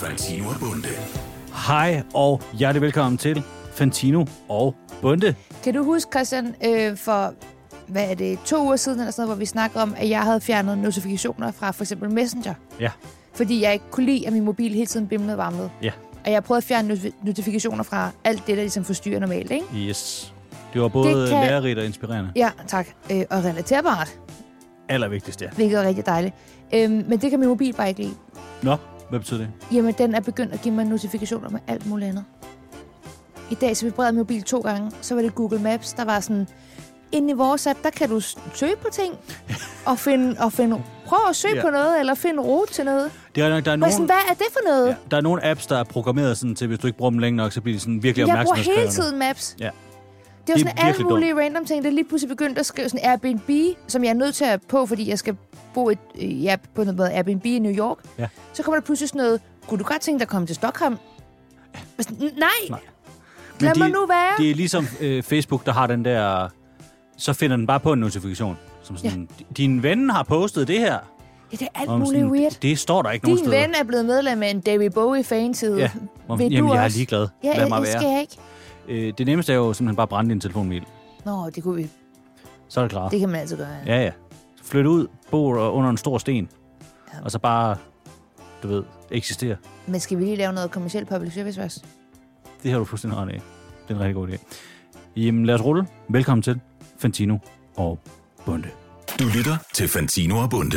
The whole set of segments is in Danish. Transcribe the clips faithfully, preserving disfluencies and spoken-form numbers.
Fantino og Bunde. Hej og hjertelig velkommen til Fantino og Bunde. Kan du huske, Christian, øh, for hvad er det, to uger siden, eller sådan noget, hvor vi snakkede om, at jeg havde fjernet notifikationer fra for eksempel Messenger? Ja. Fordi jeg ikke kunne lide, at min mobil hele tiden bimlede varme med. Ja. Og jeg prøvede at fjerne not- notifikationer fra alt det, der ligesom forstyrrer normalt, ikke? Yes. Det var både det kan... lærerigt og inspirerende. Ja, tak. Øh, og relaterbart. Allervigtigst, ja. Hvilket er rigtig dejligt. Øhm, men det kan min mobil bare ikke lide. Nå, hvad betyder det? Jamen, den er begyndt at give mig notifikationer med alt muligt andet. I dag så vibrerede min mobil to gange. Så var det Google Maps, der var sådan... Inde i vores app, der kan du søge på ting. og finde... Og finde prøv at søge ja. på noget, eller finde rute til noget. Det er nok, der er nogen... sådan, hvad er det for noget? Ja, der er nogle apps, der er programmeret sådan til, hvis du ikke bruger dem længe nok, så bliver de sådan virkelig jeg opmærksomhedskrævende. Jeg bruger hele tiden Maps. Ja. Det var sådan alle mulige dumt. random ting, der lige pludselig begyndte at skrive sådan Airbnb, som jeg er nødt til at på, fordi jeg skal bo et, ja, på noget Airbnb i New York. Ja. Så kommer der pludselig sådan noget, kunne du godt tænke dig at komme til Stockholm? Ja. Sådan, nej! nej. Lad de, mig nu være. Det er ligesom øh, Facebook, der har den der... Så finder den bare på en notifikation. Som sådan, ja. din ven har postet det her. Ja, det er alt muligt sådan, weird. Det, det står der ikke Din nogen steder. Din ven er blevet medlem af en David Bowie-fanside. Ja, Vil jamen jeg er ligeglad. Ja, Lad mig det være. skal jeg ikke. Øh, det nemmeste er jo simpelthen bare at brænde din telefonmobil. Nå, det kunne vi. Så er det klart. Det kan man altid gøre. Ja, ja. ja. Flyt ud, bo under en stor sten. Ja. Og så bare, du ved, eksistere. Men skal vi lige lave noget kommercielt public service først? Det har du fuldstændig ret af. Det er en rigtig god idé. Jamen, lad os rulle. Velkommen til Fantino og Bunde. Du lytter til Fantino og Bunde.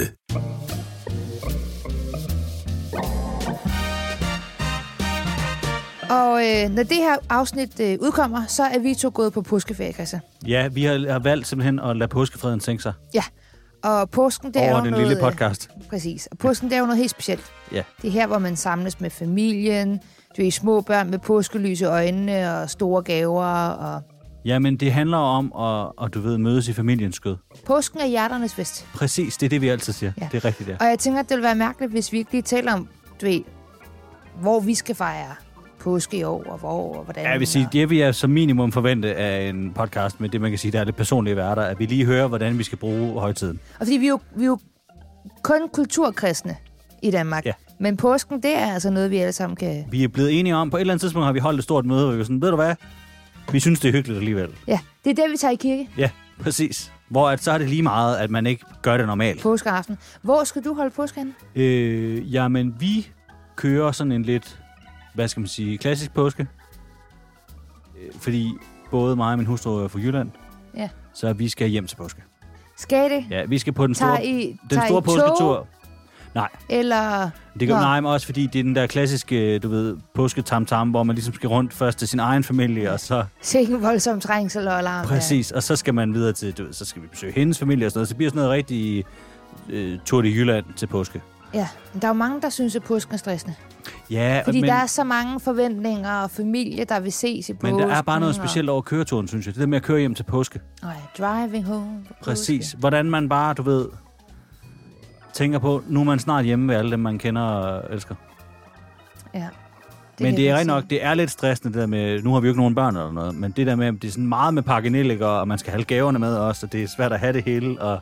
Og øh, når det her afsnit øh, udkommer, så er vi to gået på påskeferie, Christian. Ja, vi har, har valgt simpelthen at lade påskefreden tænke sig. Ja, og påsken, det over er jo den noget... lille podcast. Øh, præcis, og påsken, det er jo noget helt specielt. Ja. Det er her, hvor man samles med familien, du er små børn med påskelys i øjnene og store gaver og... Jamen, det handler om at, at, du ved, mødes i familiens skød. Påsken er hjerternes fest. Præcis, det er det, vi altid siger. Ja. Det er rigtigt, ja. Og jeg tænker, at det vil være mærkeligt, hvis vi ikke lige taler om, du ved, hvor vi skal fejre påske i år, og hvor, og hvordan... Ja, jeg vil sige, det vi er som minimum forvente af en podcast med det, man kan sige, der er lidt personlige værter, at vi lige hører, hvordan vi skal bruge højtiden. Og fordi vi er jo, vi er jo kun kulturkristne i Danmark. Ja. Men påsken, det er altså noget, vi alle sammen kan... Vi er blevet enige om, på et eller andet tidspunkt har vi holdt et stort møde, hvor vi er sådan, ved du hvad? Vi synes, det er hyggeligt alligevel. Ja, det er det, vi tager i kirke. Ja, præcis. Hvor at, så er det lige meget, at man ikke gør det normalt. Påskeaften. Hvor skal du holde påsken? Øh, jamen, vi kører sådan en lidt, hvad skal man sige, klassisk påske. Øh, fordi både mig og min hustru er fra Jylland. Ja. Så vi skal hjem til påske. Skal det? Ja, vi skal på den store, I, den store påsketur. Nej. Eller... Det gør nej, men også fordi det er den der klassiske, du ved, påsketam-tam, hvor man ligesom skal rundt først til sin egen familie, og så... Sikke voldsom trængsel og alarm. Præcis, ja. Og så skal man videre til, du ved, så skal vi besøge hendes familie og sådan noget. Så bliver sådan noget rigtig øh, tur til Jylland til påske. Ja, men der er jo mange, der synes, at påsken er stressende. Ja, fordi men, der er så mange forventninger og familie, der vil ses i påsken. Men der er bare noget specielt over køreturen, synes jeg. Det der med at køre hjem til påske. Oh ja, driving home. Præcis. Hvordan man bare, du ved... tænker på, nu er man snart hjemme ved alle dem, man kender og elsker. Ja. Det men det er rigtig nok, det er lidt stressende det der med, nu har vi jo ikke nogen børn eller noget, men det der med, det er sådan meget med pakkenelliker, og man skal have gaverne med også, og det er svært at have det hele, og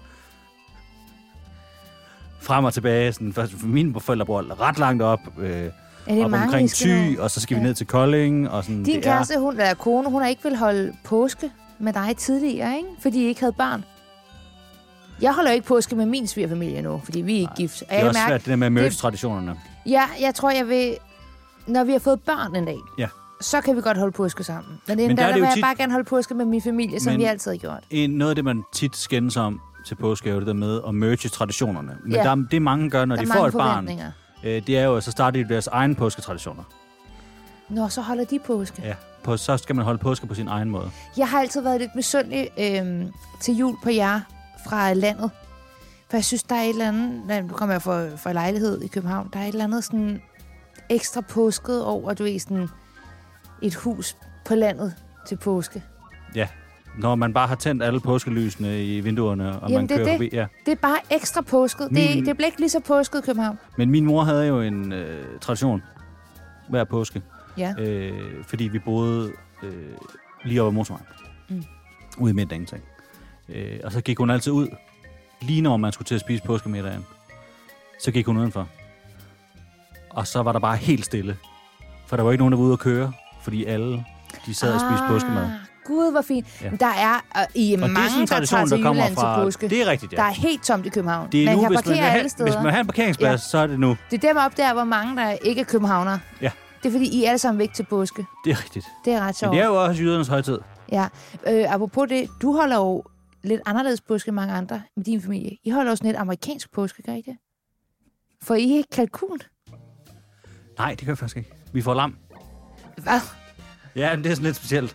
frem og tilbage, sådan, først for mine forældre bor ret langt op, øh, ja, op mange, omkring Thy, og så skal ja. vi ned til Kolding, og sådan. Din det kæreste, er... hun er kone, hun har ikke vil holde påske med dig tidligere, ikke? Fordi I ikke havde børn. Jeg holder ikke påske med min svigerfamilie nu, fordi vi er ikke Nej, gift. Det er også mærke, svært, det der med at merge traditionerne. Ja, jeg tror, jeg vil... Når vi har fået børn en dag, ja. så kan vi godt holde påske sammen. Men inden Men der, der, der vil tit... jeg bare gerne holde påske med min familie, som Men vi altid har gjort. En, noget af det, man tit skændes om til påske, er jo det der med at merge traditionerne. Men ja. der, det mange gør, når der de får et barn, øh, det er jo, så starter de deres egen påsketraditioner. Nå, så holder de påske. Ja, på, så skal man holde påske på sin egen måde. Jeg har altid været lidt misundelig øh, til jul på jer fra landet. For jeg synes, der er et eller andet... Nu kommer jeg fra, fra lejlighed i København. Der er et eller andet sådan ekstra påsket over, du er sådan et hus på landet til påske. Ja, når man bare har tændt alle påskelysene i vinduerne, og Jamen, man kører det. forbi. Ja. Det er bare ekstra påsket. Min... Det, det bliver ikke lige så påsket i København. Men min mor havde jo en øh, tradition hver påske. Ja. Øh, fordi vi boede øh, lige over motorvejen. Mm. Ude i midten af ingenting. Øh, og så gik hun altid ud, lige når man skulle til at spise påskemiddagen. Så gik hun udenfor. og så var der bare helt stille. For der var ikke nogen, der var ude at køre, fordi alle de sad og spiste påskemad. Gud, hvor fint. Ja. Der er uh, i og mange, det er sådan en der tradition, tager til der kommer Jylland fra... til påske. Det er rigtigt, ja. Der er helt tomt i København. Det er man nu, kan hvis man, parkere vil alle have, steder. hvis man vil have en parkeringsplads, ja. så er det nu. Det er dem op der, hvor mange der ikke er københavnere. Ja. Det er fordi, I er alle sammen væk til påske. Det er rigtigt. Det er ret sjovt. Men det er jo også jydernes højtid. Ja. Øh, apropos det, du holder jo lidt anderledes påske end mange andre med din familie. I holder jo sådan et amerikansk påske, gør I det? Får I ikke kalkun? Nej, det gør vi faktisk ikke. Vi får lam. Hvad? Ja, men det er sådan lidt specielt.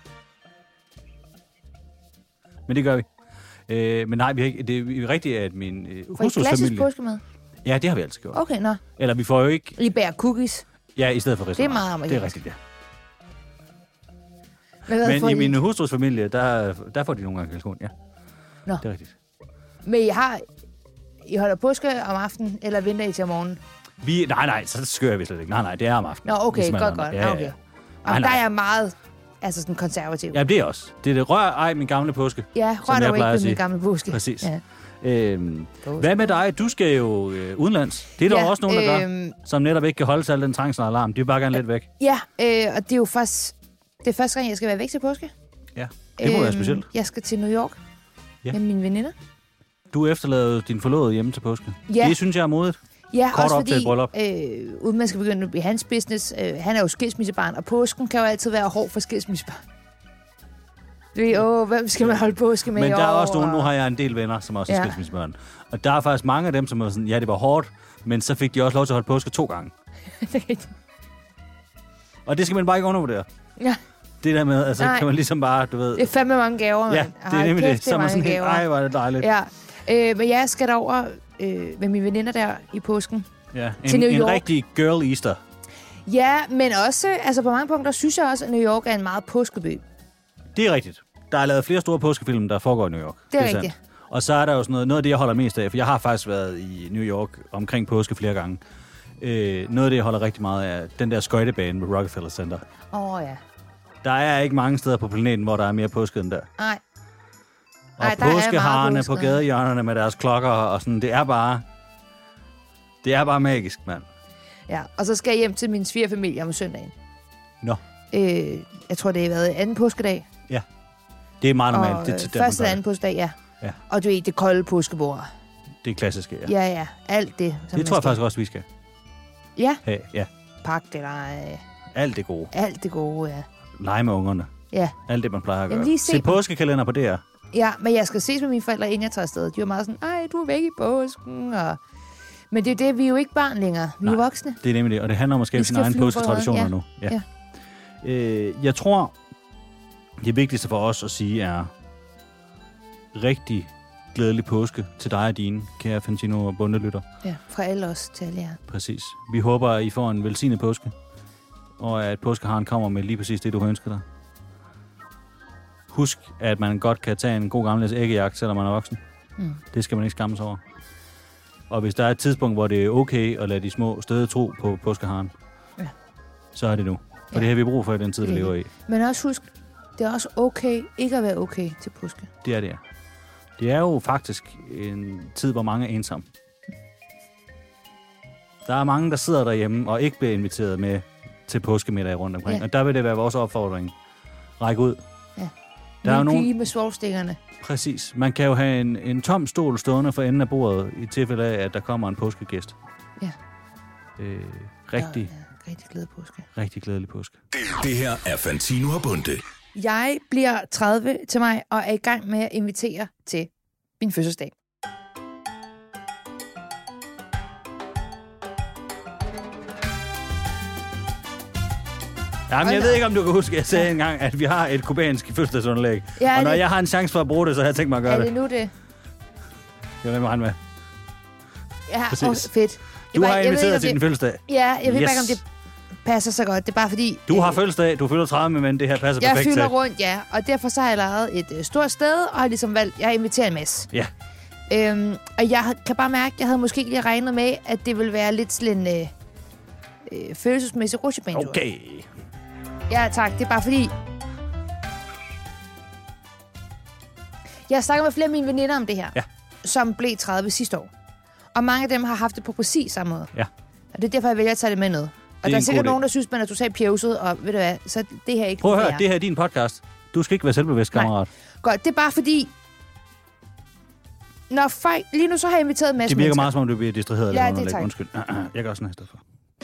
Men det gør vi. Øh, men nej, vi har ikke, det er rigtigt, at min øh, Får I hustrus klassisk familie... påskemad? Ja, det har vi altid gjort. Okay, nå. Eller vi får jo ikke... I bærer cookies. Ja, i stedet for restaurant. Det er meget amerikansk. Det er rigtigt, ja. Men, hvad får Men i I? min hustrus familie, der, der får de nogle gange kalkun, ja. Nå. Det er rigtigt. Men I har... I holder påske om aftenen, eller venter I til om morgenen? Vi, nej, nej, så skører vi slet ikke. Nej, nej, det er om aftenen. Nå, okay, Hvis man godt, er- godt. Ja, Ja, ja, okay. ja. Jamen, Nej, der nej. er jeg meget altså sådan konservativ. Ja, det er også. Det er det rør ej, min gamle påske. Ja, som rør jeg dog ikke plejer at ved sige. min gamle påske. Præcis. Ja. Øhm, Påske. hvad med dig? Du skal jo øh, udenlands. Det er der Ja, også nogen, der gør, øhm, som netop ikke kan holde sig al den trængsel og alarm. De vil bare gerne lidt væk. Ja, øh, og det er jo faktisk... Det er første gang, jeg skal være væk til påske. Ja, det må være specielt. Jeg skal til New York Ja. med mine veninder. Du efterlader din forlovede hjemme til påske. Ja. Det synes jeg er modigt. Ja, Kort også op til fordi, et bryllup. øh, uden man skal begynde i hans business, øh, han er jo skilsmissebarn, og påsken kan jo altid være hård for skilsmissebarn. Du ved, åh, hvem skal man holde påske med Men i der er år? også nogle, nu har jeg en del venner, som også er Ja. skilsmissebørn. Og der er faktisk mange af dem, som er sådan, ja, det var hårdt, men så fik de også lov til at holde påske to gange. Det er rigtigt. Og det skal man bare ikke undervurdere. Ja, Det der med, altså Nej. kan man ligesom bare, du ved... det er fandme mange gaver, mand. Ja, det er nemlig det. Så er man sådan helt, ej, hvor er det dejligt. Ja, øh, men jeg skal derover øh, med mine veninder der i påsken. Ja, Til en, New en York. rigtig girl Easter. Ja, men også, altså på mange punkter, synes jeg også, at New York er en meget påskeby. Det er rigtigt. Der er lavet flere store påskefilm, der foregår i New York. Det er sandt. rigtigt. Og så er der jo sådan noget, noget af det, jeg holder mest af, for jeg har faktisk været i New York omkring påske flere gange. Øh, noget af det, jeg holder rigtig meget af, den der skøjtebane ved Rockefeller Center. Åh oh, ja. Der er ikke mange steder på planeten, hvor der er mere påske end der. Nej. Og Ej, der er meget påskeharerne påske. på gadehjørnerne med deres klokker og sådan, det er bare... Det er bare magisk, mand. Ja, og så skal jeg hjem til min svigerfamilie om søndagen. Nå, Øh, jeg tror, det har været anden påskedag. det er meget normalt. Og det, øh, det, der, man første gør og anden påskedag, ja. Ja. Og du ved, det kolde påskebord. det. det er klassiske, ja. Ja, ja. Alt det. Som Det tror jeg faktisk også, vi skal Ja, have. Ja. pak det der. Alt det gode. Alt det gode, ja. Lege med ungerne. Ja. Alt det, man plejer at Jamen, gøre. lige se Se dem. påskekalender på D R. Ja, men jeg skal ses med mine forældre, inden jeg tager afsted. De var meget sådan, ej, du er væk i påsken. Og... Men det er det, vi er jo ikke børn længere. Vi er Nej. voksne. Det er nemlig det, og det handler om at skabe Vi sine skal egne flyve på påsketraditioner røden, nu. Ja. Øh, jeg tror, det vigtigste for os at sige er rigtig glædelig påske til dig og dine, kære Fantino og Bundelytter. Ja, fra alle os til alle jer. Præcis. Vi håber, at I får en velsignet påske, og at påskeharen kommer med lige præcis det, du har ønsket dig. Husk, at man godt kan tage en god gammeldags æggejagt, selvom man er voksen. Mm. Det skal man ikke skamme sig over. Og hvis der er et tidspunkt, hvor det er okay at lade de små støde tro på påskeharen, Ja. så er det nu. Og Ja. det har vi brug for i den tid, vi Det er lever i. Men også husk, det er også okay ikke at være okay til påske. Det er det, ja. Det er jo faktisk en tid, hvor mange er ensomme. Der er mange, der sidder derhjemme og ikke bliver inviteret med til påskemiddag rundt omkring. Ja. Og der vil det være vores opfordring. Ræk ud. Ja. Der er jo Min nogen... pige med svovlstikkerne. Præcis. Man kan jo have en, en tom stol stående for enden af bordet, i tilfælde af, at der kommer en påskegæst. Ja. Øh, rigtig, Ja, ja, rigtig glad påske. rigtig glædelig påske. Det her er Fantino og Bunde. Jeg bliver tredive til mig og er i gang med at invitere til min fødselsdag. Jamen, Hold jeg da ved op. ikke, om du kan huske, at jeg sagde engang, at vi har et kubansk fødselsdagsunderlæg. Ja, og når det- jeg har en chance for at bruge det, så har jeg tænkt mig at gøre Er det. det nu det? Jeg vil med med. Ja, Præcis. åh, fedt. Du Jeg har ved ikke, inviteret om til det- din fødselsdag. Ja, jeg ved Yes. ikke, om det passer så godt. Det er bare fordi... Du har øh, fødselsdag, du fylder tredive, men det her passer Jeg perfekt fylder til. rundt, ja. Og derfor så har jeg lejet et øh, stort sted, og har ligesom valgt... Jeg inviterer en masse. Ja. Øhm, og jeg kan bare mærke, at jeg havde måske ikke lige regnet med, at det ville være lidt sådan en øh, øh, følelsesmæssig rutsjebanetur. Okay. Ja, tak. Det er bare fordi... Jeg har snakket med flere af mine veninder om det her, Ja. som blev tredive sidste år. Og mange af dem har haft det på præcis samme måde. Ja. Og det er derfor, jeg vælger at tage det med ned. Og der er en sikkert god nogen, der synes, man er totalt pjevset, og ved du hvad, så det her ikke... Prøv at høre, fair. det her er din podcast. Du skal ikke være selvbevidst, kammerat. Godt, det er bare fordi... Når folk... Lige nu så har jeg inviteret en masse Det virker mennesker. meget, som om du bliver distraheret. Ja, eller det er tak. Undskyld. Jeg gør sådan her i stedet for.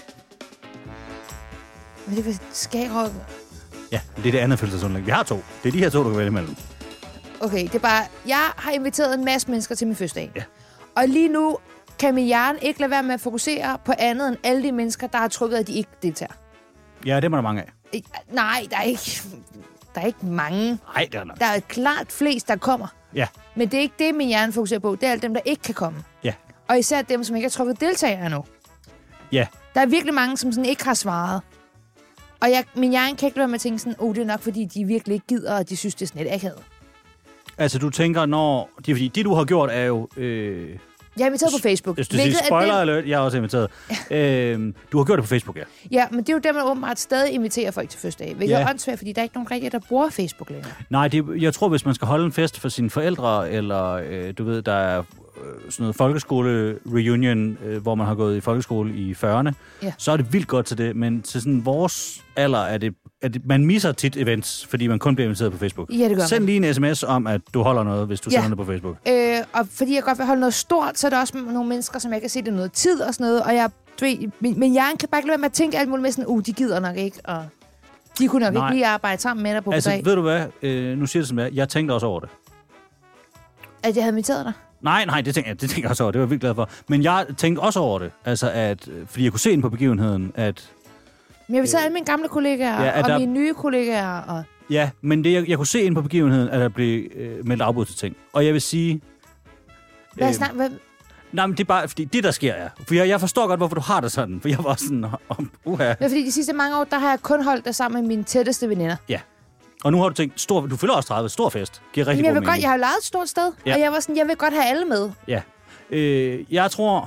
Men det er skærok. Ja, det er det andet fødselsdagsunderlæg. Vi har to. Det er de her to, du kan vælge imellem. Okay, det er bare... Jeg har inviteret en masse mennesker til min fødselsdag. Ja. Og lige nu kan min hjerne ikke lade være med at fokusere på andet end alle de mennesker, der har trykket, at de ikke deltager. Ja, det må der mange af. Ik- Nej, der er ikke... Der er ikke mange. Nej, det er nok. Der er klart flest, der kommer. Ja, Men det er ikke det, min hjerne fokuserer på. Det er alle dem, der ikke kan komme. ja, Og især dem, som ikke har trykket deltagere endnu. ja. Der er virkelig mange, som sådan ikke har svaret. Og jeg, min hjerne kan ikke lade være med at tænke sådan, oh, det er nok, fordi de virkelig ikke gider, og de synes, det er sådan lidt akavet. Altså, du tænker, når... Det er fordi, det du har gjort er jo... Øh... Jeg er inviteret på Facebook. Jeg synes, er spoiler det... alert, jeg er også inviteret. øhm, du har gjort det på Facebook, ja. Ja, men det er jo der, man åbenbart stadig inviterer folk til fødselsdag. Hvilket Ja. er åndssvagt, fordi der er ikke nogen rigtig, der bruger Facebook længere. Nej, det, jeg tror, hvis man skal holde en fest for sine forældre, eller øh, du ved, der er øh, sådan noget folkeskole-reunion, øh, hvor man har gået i folkeskole i fyrrerne, Ja. så er det vildt godt til det. Men til sådan vores alder er det, er det... Man misser tit events, fordi man kun bliver inviteret på Facebook. Ja, det gør Send man. lige en sms om, at du holder noget, hvis du Ja. sender det på Facebook. Øh, og fordi jeg godt vil holde noget stort, så er der også nogle mennesker, som jeg kan se, det er noget tid og sådan noget. Og jeg, du ved, min, min hjerne kan bare ikke lade være med at tænke alt muligt med sådan, uh, de gider nok ikke, og de kunne nok Nej. ikke lige arbejde sammen med dig på Altså, dag, ved du hvad? Øh, nu siger det som jeg. Jeg tænkte også over det. at jeg havde inviteret dig. Nej, nej, det tænker jeg, det tænker jeg også over. Det var jeg virkelig glad for. Men jeg tænkte også over det. Altså, at, øh, fordi jeg kunne se ind på begivenheden, at... Men jeg inviterede alle mine gamle kollegaer, Ja, ja, at og der- mine nye kollegaer, og... Ja, men det, jeg, jeg kunne se ind på begivenheden, at der blev øh, meldt afbud til ting. Og jeg vil sige... Hvad øh, snak, hvad, Nej, men det er bare, fordi det, der sker, er... For jeg, jeg forstår godt, hvorfor du har det sådan. For jeg var sådan... Om, uha. det er fordi, de sidste mange år, der har jeg kun holdt det sammen med mine tætteste veninder. Ja. Og nu har du tænkt, stor, du fylder også tredive, stor fest. Giver rigtig Men jeg god vil godt, mening. jeg har jo lejet et stort sted, Ja. ja. og jeg var sådan, jeg vil godt have alle med. Ja. Øh, jeg tror...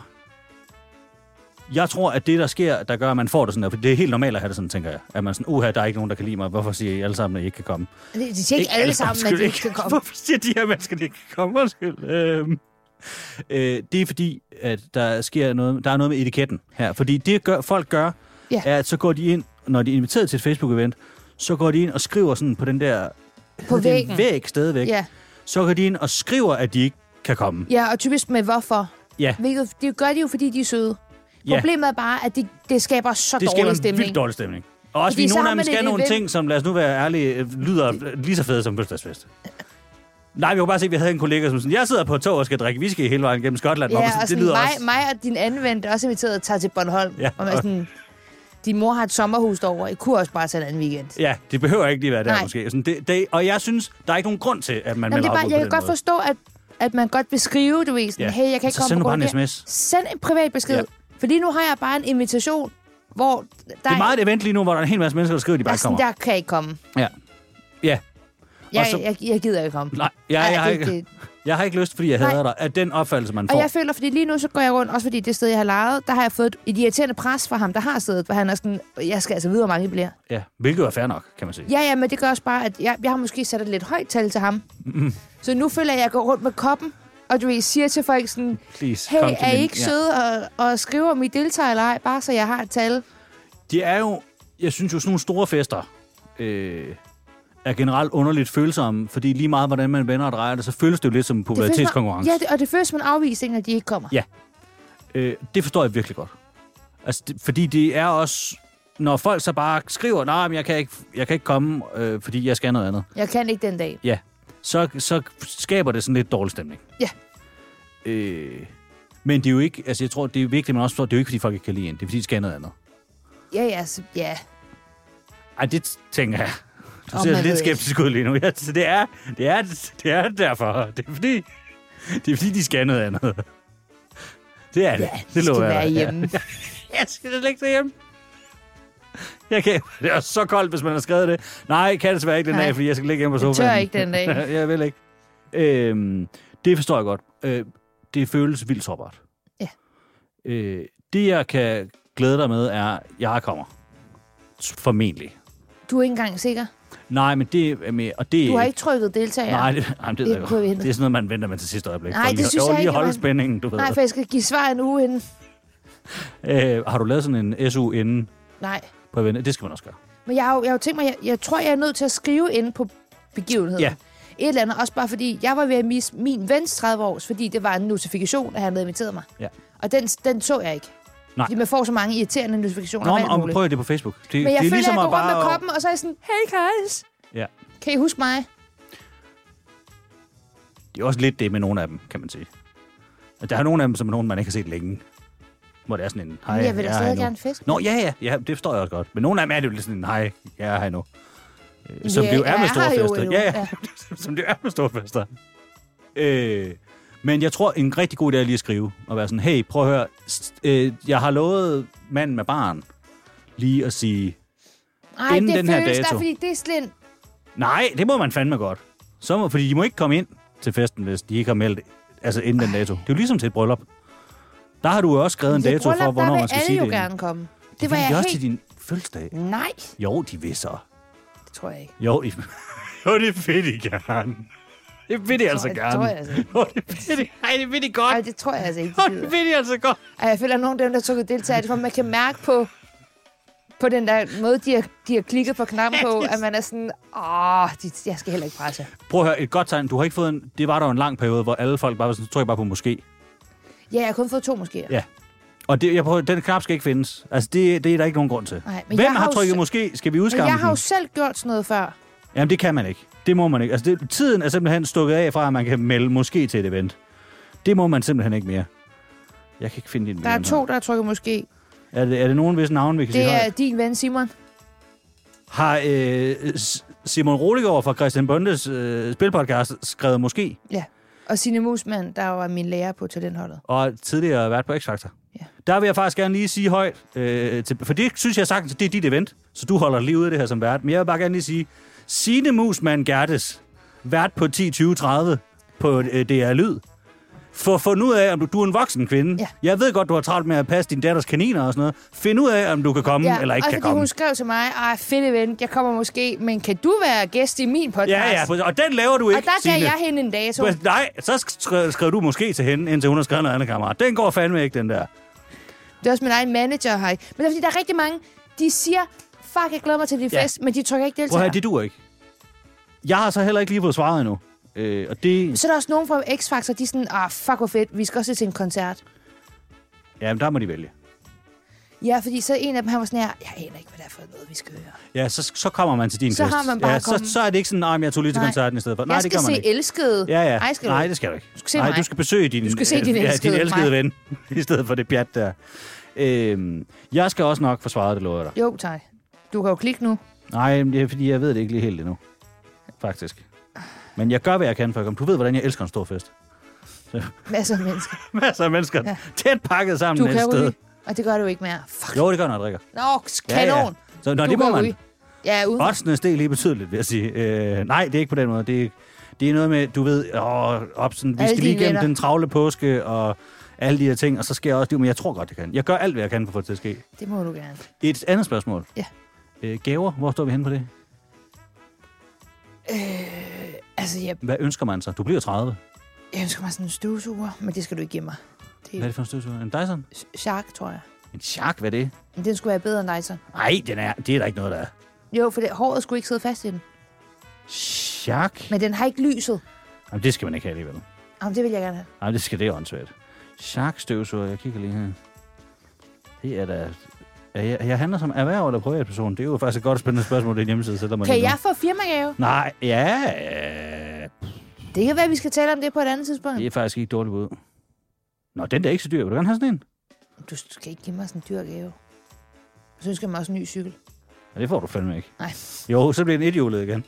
Jeg tror, at det, der sker, der gør, at man får det sådan der, for det er helt normalt at have det sådan, tænker jeg. At man sådan, uha, der er ikke nogen, der kan lide mig. Hvorfor siger I alle sammen, at I ikke kan komme? De, de siger ikke, ikke alle sammen, at de ikke kan komme. Hvorfor siger de her mennesker, at de ikke kan komme? Undskyld. Øhm, øh, det er fordi, at der sker noget, der er noget med etiketten her. Fordi det, gør, folk gør, Ja. er, at så går de ind, når de er inviteret til et Facebook-event, så går de ind og skriver sådan på den der... På det er en væggen. væg stadigvæk. Ja. Så går de ind og skriver, at de ikke kan komme. Ja, og typisk med hvorfor. Ja. Hvilket, det gør de jo, fordi de er søde. Ja. Problemet er bare, at det, det skaber så Det skaber dårlig en stemning. vildt dårlig stemning. Og også Fordi fordi så nogle har af dem man skal et nogle event- ting, som, lad os nu være ærlige, lyder lige så fede som fødselsdagsfest. Nej, vi kunne bare se, at vi havde en kollega, som sådan, jeg sidder på et tog og skal drikke whisky hele vejen gennem Skotland. Hvor man Ja, sådan, og det sådan, lyder mig, også... mig og din anden ven, der er også inviteret at tage til Bornholm. Ja, Og man er sådan, din mor har et sommerhus derovre. I kunne også bare tage en anden weekend. Ja, det behøver ikke lige være der, Nej. måske. Sådan, det, det, og jeg synes, der er ikke nogen grund til, at man Jamen, det melder er bare, afbud jeg på kan den godt måde. forstå, at, at man godt vil skrive, du ved, sådan, Ja. hey, jeg kan ikke Så komme send på nu bare grund en af det. sms. Send en privat besked. Ja. Ja. For lige nu har jeg bare en invitation, hvor der Det er meget et event lige nu, hvor der er en hel masse mennesker, der skriver, at de der, bare er ikke sådan, kommer. der kan jeg ikke komme. Ja. Ja. Jeg, Og så- jeg, jeg gider ikke komme. Nej, jeg, jeg, jeg, har det, ikke, det, jeg har ikke lyst, fordi jeg Nej. hader dig, at den opfattelse, man Og får. jeg føler, fordi lige nu så går jeg rundt, også fordi det sted, jeg har lejet, der har jeg fået et irriterende pres fra ham, der har siddet, hvor han er sådan, jeg skal altså vide, hvor mange I bliver. Ja, hvilket er fair nok, kan man sige. Ja, ja, men det gør også bare, at jeg, jeg har måske sat et lidt højt tal til ham. Mm. Så nu føler jeg, at jeg går rundt med koppen, og du ved, siger til folk sådan, Please, hey, kom til er I min- ikke ja. søde og, og skriver, om I deltager eller ej, bare så jeg har et tal. Det er jo, jeg synes jo, sådan nogle store fester øh, er generelt underligt følsomme, fordi lige meget, hvordan man vender og drejer det, så føles det jo lidt som en Det føles som- popularitetskonkurrence. Ja, det, og det føles som en afvisning, at de ikke kommer. Ja. Øh, det forstår jeg virkelig godt. Altså, det, fordi det er også, når folk så bare skriver, nej, men jeg kan ikke, jeg kan ikke komme, øh, fordi jeg skal noget andet. Jeg kan ikke den dag. Ja, så, så skaber det sådan lidt dårlig stemning. Ja. Øh, men det er jo ikke, altså jeg tror, det er vigtigt, at man også forstår, det er jo ikke, fordi folk ikke kan lide en, det er fordi, de skal noget andet. Ja, ja, så, ja. Ej, det tænker jeg. Du Åh, ser man lidt ved skeptisk ud lige nu. Ja, så det er, det er, det er derfor. Det er fordi, det er fordi, de skal noget andet. Det er det. Ja, det de skal lover jeg være dig. hjemme. Ja. Jeg skal da ligge derhjemme. Jeg kan, det er så koldt, hvis man har skrevet det. Nej, jeg kan desværre ikke den Nej. dag, fordi jeg skal ligge hjemme på Jeg sofaen. tør ikke den dag. Jeg vil ikke. Øhm, det forstår jeg godt. Øh, det føles vildt sårbart. Ja. Øh, det, jeg kan glæde dig med, er, at jeg kommer. Formentlig. Du er ikke engang sikker. Nej, men det er med, og det Du har er ikke trykket deltager. Nej, det, nej, det, Det det, er det, på det, ventet. det er sådan noget, man venter med til sidste øjeblik. Nej, For det lige, synes jo, jeg lige ikke, at holde man- spændingen, du ved. Nej, for jeg skal give svar en uge inden. øh, har du lavet sådan en S U inden Nej. på event? Det skal man også gøre. Men jeg har jo, jeg har jo tænkt mig, jeg, jeg tror, jeg er nødt til at skrive inde på begivenheden. Ja. Et eller andet, også bare fordi, jeg var ved at misse min vens tredive års, fordi det var en notifikation, at han havde inviteret mig. Ja. Og den, den så jeg ikke. Nej. Fordi man får så mange irriterende notifikationer. Nå, af men alt om muligt. prøv det på Facebook. Det, Men jeg det er føler, ligesom at jeg at går rundt bare... med koppen, og så er jeg sådan, hey guys, Ja. kan I huske mig? Det er også lidt det med nogle af dem, kan man sige. At der er nogle af dem, som er nogen, man ikke har set længe. Hvor det er sådan en, hej, Men jeg vil da er stadig her nu. gerne fest. Nå, ja, ja, ja, det forstår jeg også godt. Men nogle af dem er det jo lidt sådan en, hej, jeg er her nu. Øh, Som Ja, det jo er jeg med er store her jo fester. endnu, Ja, ja, ja. som det jo er med store fester. Øh, men jeg tror, en rigtig god idé er lige at skrive. Og være sådan, hey, prøv at høre, st- øh, jeg har lovet manden med barn lige at sige, Nej, inden det den her føles dato. der, fordi det er slet... nej, det må man fandme godt. Så må, fordi de må ikke komme ind til festen, hvis de ikke har meldt, altså inden den dato. Det er jo ligesom til et bryllup. Der har du jo også skrevet en Det dato for, bryllup, hvornår der man skal vil sige alle det. jo gerne komme. Det Det var vil jeg de også helt... til din fødselsdag. Nej, Jo, de vil så. det tror jeg ikke. Jo, de, jo det vil de gerne. Det vil de altså det gerne. tror jeg altså ikke. Jo, det vil de. Ej, det vil de godt. Ej, det tror jeg altså ikke, Jo, de det gider. vil de altså godt. Ej, jeg føler, at nogle af dem, der tog deltager, det er, for man kan mærke på, på den der måde, de har, de har klikket på knappen på, at man er sådan, åh, de, jeg skal heller ikke presse. Prøv at høre, et godt tegn. Du har ikke fået en... Det var der jo en lang periode, hvor alle folk bare var sådan, tryk bare på måske. Ja, jeg har kun fået to måske. Ja. Og det, jeg prøver, den knap skal ikke findes. Altså, det, det er der ikke nogen grund til. Nej, men Hvem jeg har, har jo trykket se- måske? Skal vi Men udskamme jeg har jo den? selv gjort sådan noget før. Jamen, det kan man ikke. Det må man ikke. Altså, det, tiden er simpelthen stukket af fra, at man kan melde måske til et event. Det må man simpelthen ikke mere. Jeg kan ikke finde din Der er ven to, her. der har trykket måske. Er det, er det nogen, hvis navn, vi kan sige Det er højt? din ven Simon. Har øh, S- Simon Roligård fra Christian Bundes øh, spilpodcast skrevet måske, Ja. Og Signe Musmann, der var min lærer på talentholdet. og tidligere været på X-Factor. Ja. Der vil jeg faktisk gerne lige sige højt, øh, til, for det synes jeg sagtens, det er dit event, så du holder lige ude af det her som vært. Men jeg vil bare gerne lige sige, Signe Musmann Gertes, vært på ti tyve tredive på øh, D R Lyd, for fundet ud af, om du, du er en voksen kvinde. Ja. Jeg ved godt, du har travlt med at passe din datters kaniner og sådan noget. Find ud af, om du kan komme Ja, eller ikke også kan fordi komme. hun skrev til mig, ej, fedt event, jeg kommer måske, men kan du være gæst i min podcast? Ja, ja, og den laver du ikke, Og der gav Signe. jeg hende en dato. Men nej, så skrev, skrev du måske til hende, indtil hun har skrevet noget andet, kammerat. Den går fandme ikke, den der. Det er også min egen manager her. Men det er fordi, der er rigtig mange, de siger, fuck, jeg glæder mig til din Ja. fest, men de trykker ikke Prøv at deltager. høre, det duer ikke. Jeg har så heller ikke lige fået svaret endnu. Øh, og det... Så er der også nogen fra X-Factor, de er sådan, ah, fuck hvor fedt, vi skal også til en koncert. Jamen, der må de vælge. Ja, fordi så en af dem, han var sådan her, jeg aner ikke, hvad det er for noget, vi skal høre. Ja, så, så kommer man til din Så fest. har man bare ja, så, kommet. så er det ikke sådan, nej, men jeg tog lige til Nej. koncerten i stedet for. Nej, jeg det skal gør man se ikke. Elskede. Ja, ja. Ej, skal du Nej, ikke. det skal du ikke. Du skal se nej, mig. du skal besøge din, Du skal se din ja, elskede din elskede mig. ven, i stedet for det pjat der. Øhm, jeg skal også nok forsvare det, lover jeg dig. Jo, tak. Du kan jo klikke nu. Nej, men det er fordi, jeg ved det ikke lige helt endnu. Faktisk. Men jeg gør, hvad jeg kan for at komme. Du ved, hvordan jeg elsker en stor fest. Masser af mennesker. Masser af mennesker. Ja. Tæt pakket sammen Du et kan sted. ryge. Og det gør du ikke mere. Fuck. Jo, det gør, når jeg drikker. Nå, kanon. Så nå, Du det må kan man. ryge. Ja, uden. Oddsene steg lige betydeligt, vil jeg sige. Øh, nej, det er ikke på den måde. Det er, det er noget med, du ved, åh, op sådan, vi Alle skal lige dine igennem venner. den travle påske og alle de her ting, og så sker jeg også det, men jeg tror godt, det kan. Jeg gør alt, hvad jeg kan for at få det til at ske. Det må du gerne. Et andet spørgsmål. Ja. Øh, gaver, hvor står vi henne på det? Øh, altså, jeg, Hvad ønsker man sig? Du bliver tredive. jeg ønsker mig sådan en støvsuger, men det skal du ikke give mig. Hvad er Det det for en støvsuger? En Dyson? er Shark, tror jeg. En Shark, hvad er det? Men den skulle være bedre end Dyson. Nej, den er, det er der ikke noget, der er. Jo, for det, håret skulle ikke sidde fast i den. Shark? Men den har ikke lyset. Jamen, det skal man ikke have alligevel. Jamen, det vil jeg gerne have. Nej, det skal det åndssvagt. Shark støvsuger, jeg kigger lige her. Det er da... Er jeg, jeg handler som erhverv eller privatperson? Det er jo faktisk et godt spændende spørgsmål, det er en hjemmeside, sætter man Kan lige nu. jeg få firmagave? Nej, ja... øh, Det kan være, vi skal tale om det på et andet tidspunkt. Det er faktisk ikke dårligt bud. Nå, den der er ikke så dyr. Vil du gerne have sådan en? Du skal ikke give mig sådan en dyr gave. Så ønsker jeg mig også en ny cykel. Ja, det får du fandme ikke. Nej. Jo, så bliver den ethjulet igen.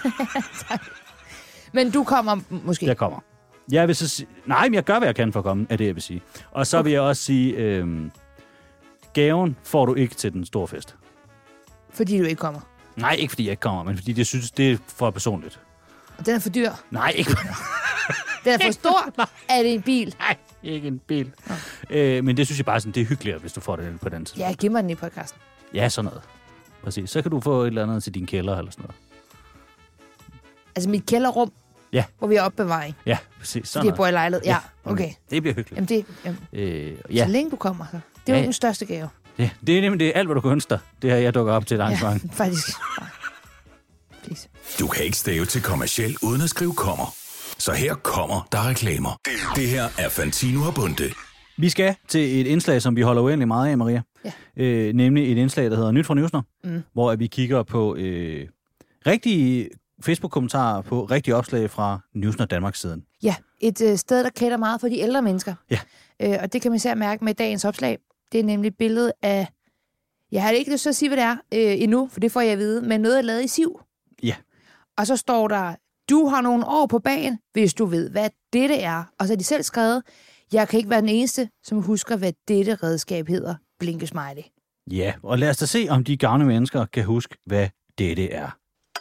Men du kommer måske. Jeg kommer. Jeg vil så sige... Nej, men jeg gør, hvad jeg kan for at komme, er det, jeg vil sige. Og så vil jeg også sige... Øhm, gaven får du ikke til den store fest. Fordi du ikke kommer. Nej, ikke fordi jeg ikke kommer, men fordi det synes, det er for personligt. Og den er for dyr. Nej, ikke... Den er for stor. Er det en bil? Nej, ikke en bil. Øh, men det synes jeg bare sådan, det er hyggeligere, hvis du får det på den tid. Ja, giv mig den i podcasten. Ja, sådan noget. Præcis. Så kan du få et eller andet til din kælder eller sådan noget. Altså mit kælderrum, Ja. hvor vi er opbevaring. Ja, præcis. Sådan Fordi jeg bor noget. i lejlighed. Ja, okay. Det bliver hyggeligt. Jamen det, jamen, Øh, ja. ja. Så længe du kommer, så. Det er Ja, jo ja. den største gave. Ja, det er nemlig det er alt, hvad du kan ønske dig. Det her, jeg dukker op til et arrangement. Ja, faktisk. Please. Du kan ikke stave til kommerciel uden at skrive kommer. Så her kommer der reklamer. Det her er Fantino og Bunde. Vi skal til et indslag, som vi holder uendelig meget af, Maria. Ja. Øh, nemlig et indslag, der hedder Nyt fra Newsner, Mm. hvor vi kigger på øh, rigtige Facebook-kommentarer på rigtige opslag fra Newsner Danmarks-siden. Ja, et øh, sted, der kender meget for de ældre mennesker. Ja. Øh, og det kan man især mærke med dagens opslag. Det er nemlig et billede af... Jeg har ikke lyst til at sige, hvad det er øh, endnu, for det får jeg at vide, men noget er lavet i siv. Ja. Og så står der, du har nogle år på bagen, hvis du ved, hvad dette er. Og så har de selv skrevet, jeg kan ikke være den eneste, som husker, hvad dette redskab hedder. Blinkesmiley. Ja, og lad os da se, om de gamle mennesker kan huske, hvad dette er.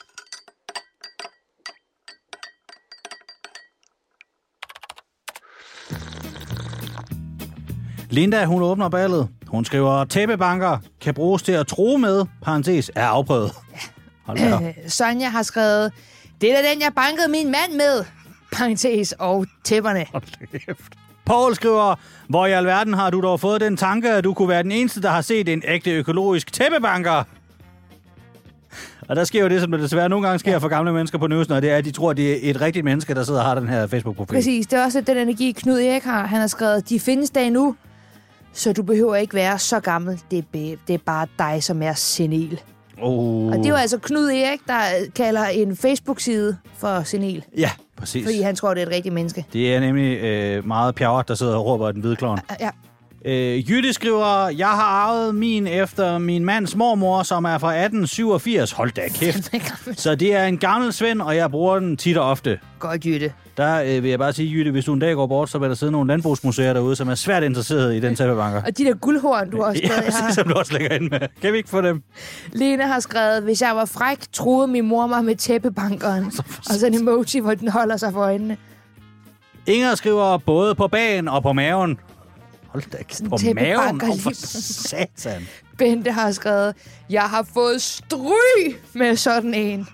Linda, hun åbner ballet. Hun skriver, tæppebanker kan bruges til at true med, parentes, er afprøvet. Hold da op. Øh, Sonja har skrevet, det er da den, jeg bankede min mand med. Parentes og tæpperne. Hold da kæft. Paul skriver, hvor i alverden har du dog fået den tanke, at du kunne være den eneste, der har set en ægte økologisk tæppebanker? Og der sker jo det, som det desværre nogle gange sker ja. for gamle mennesker på Newsner, og det er, at de tror, at det er et rigtigt menneske, der sidder og har den her Facebook-profil. Præcis, det er også den energi, Knud Erik har. Han har skrevet, de findes der endnu, så du behøver ikke være så gammel. Det er, be- det er bare dig, som er senil. Oh. Og det er jo altså Knud Erik, der kalder en Facebook-side for senil. Ja, præcis. Fordi han tror, det er et rigtigt menneske. Det er nemlig øh, meget pjavret, der sidder og råber den hvide klovn. Ja. Øh, Jytte skriver, jeg har arvet min efter min mands mormor, som er fra atten syvogfirs. Hold da kæft. Så det er en gammel svend, og jeg bruger den tit og ofte. Godt, Jytte. Der øh, vil jeg bare sige, Jytte, hvis du en dag går bort, så vil der sidde nogle landbrugsmuseer derude, som er svært interesseret i den tæppebanker. Og de der guldhorn, du også Ja, stadig har. præcis, som du også lægger ind med. Kan vi ikke få dem? Lene har skrevet, hvis jeg var fræk, troede min mor mig med tæppebankeren. Og så en emoji, hvor den holder sig for øjnene. Inger skriver, både på bagen og på maven. Hold da kæft, på maven og for satan. Bente har skrevet, jeg har fået stryg med sådan en.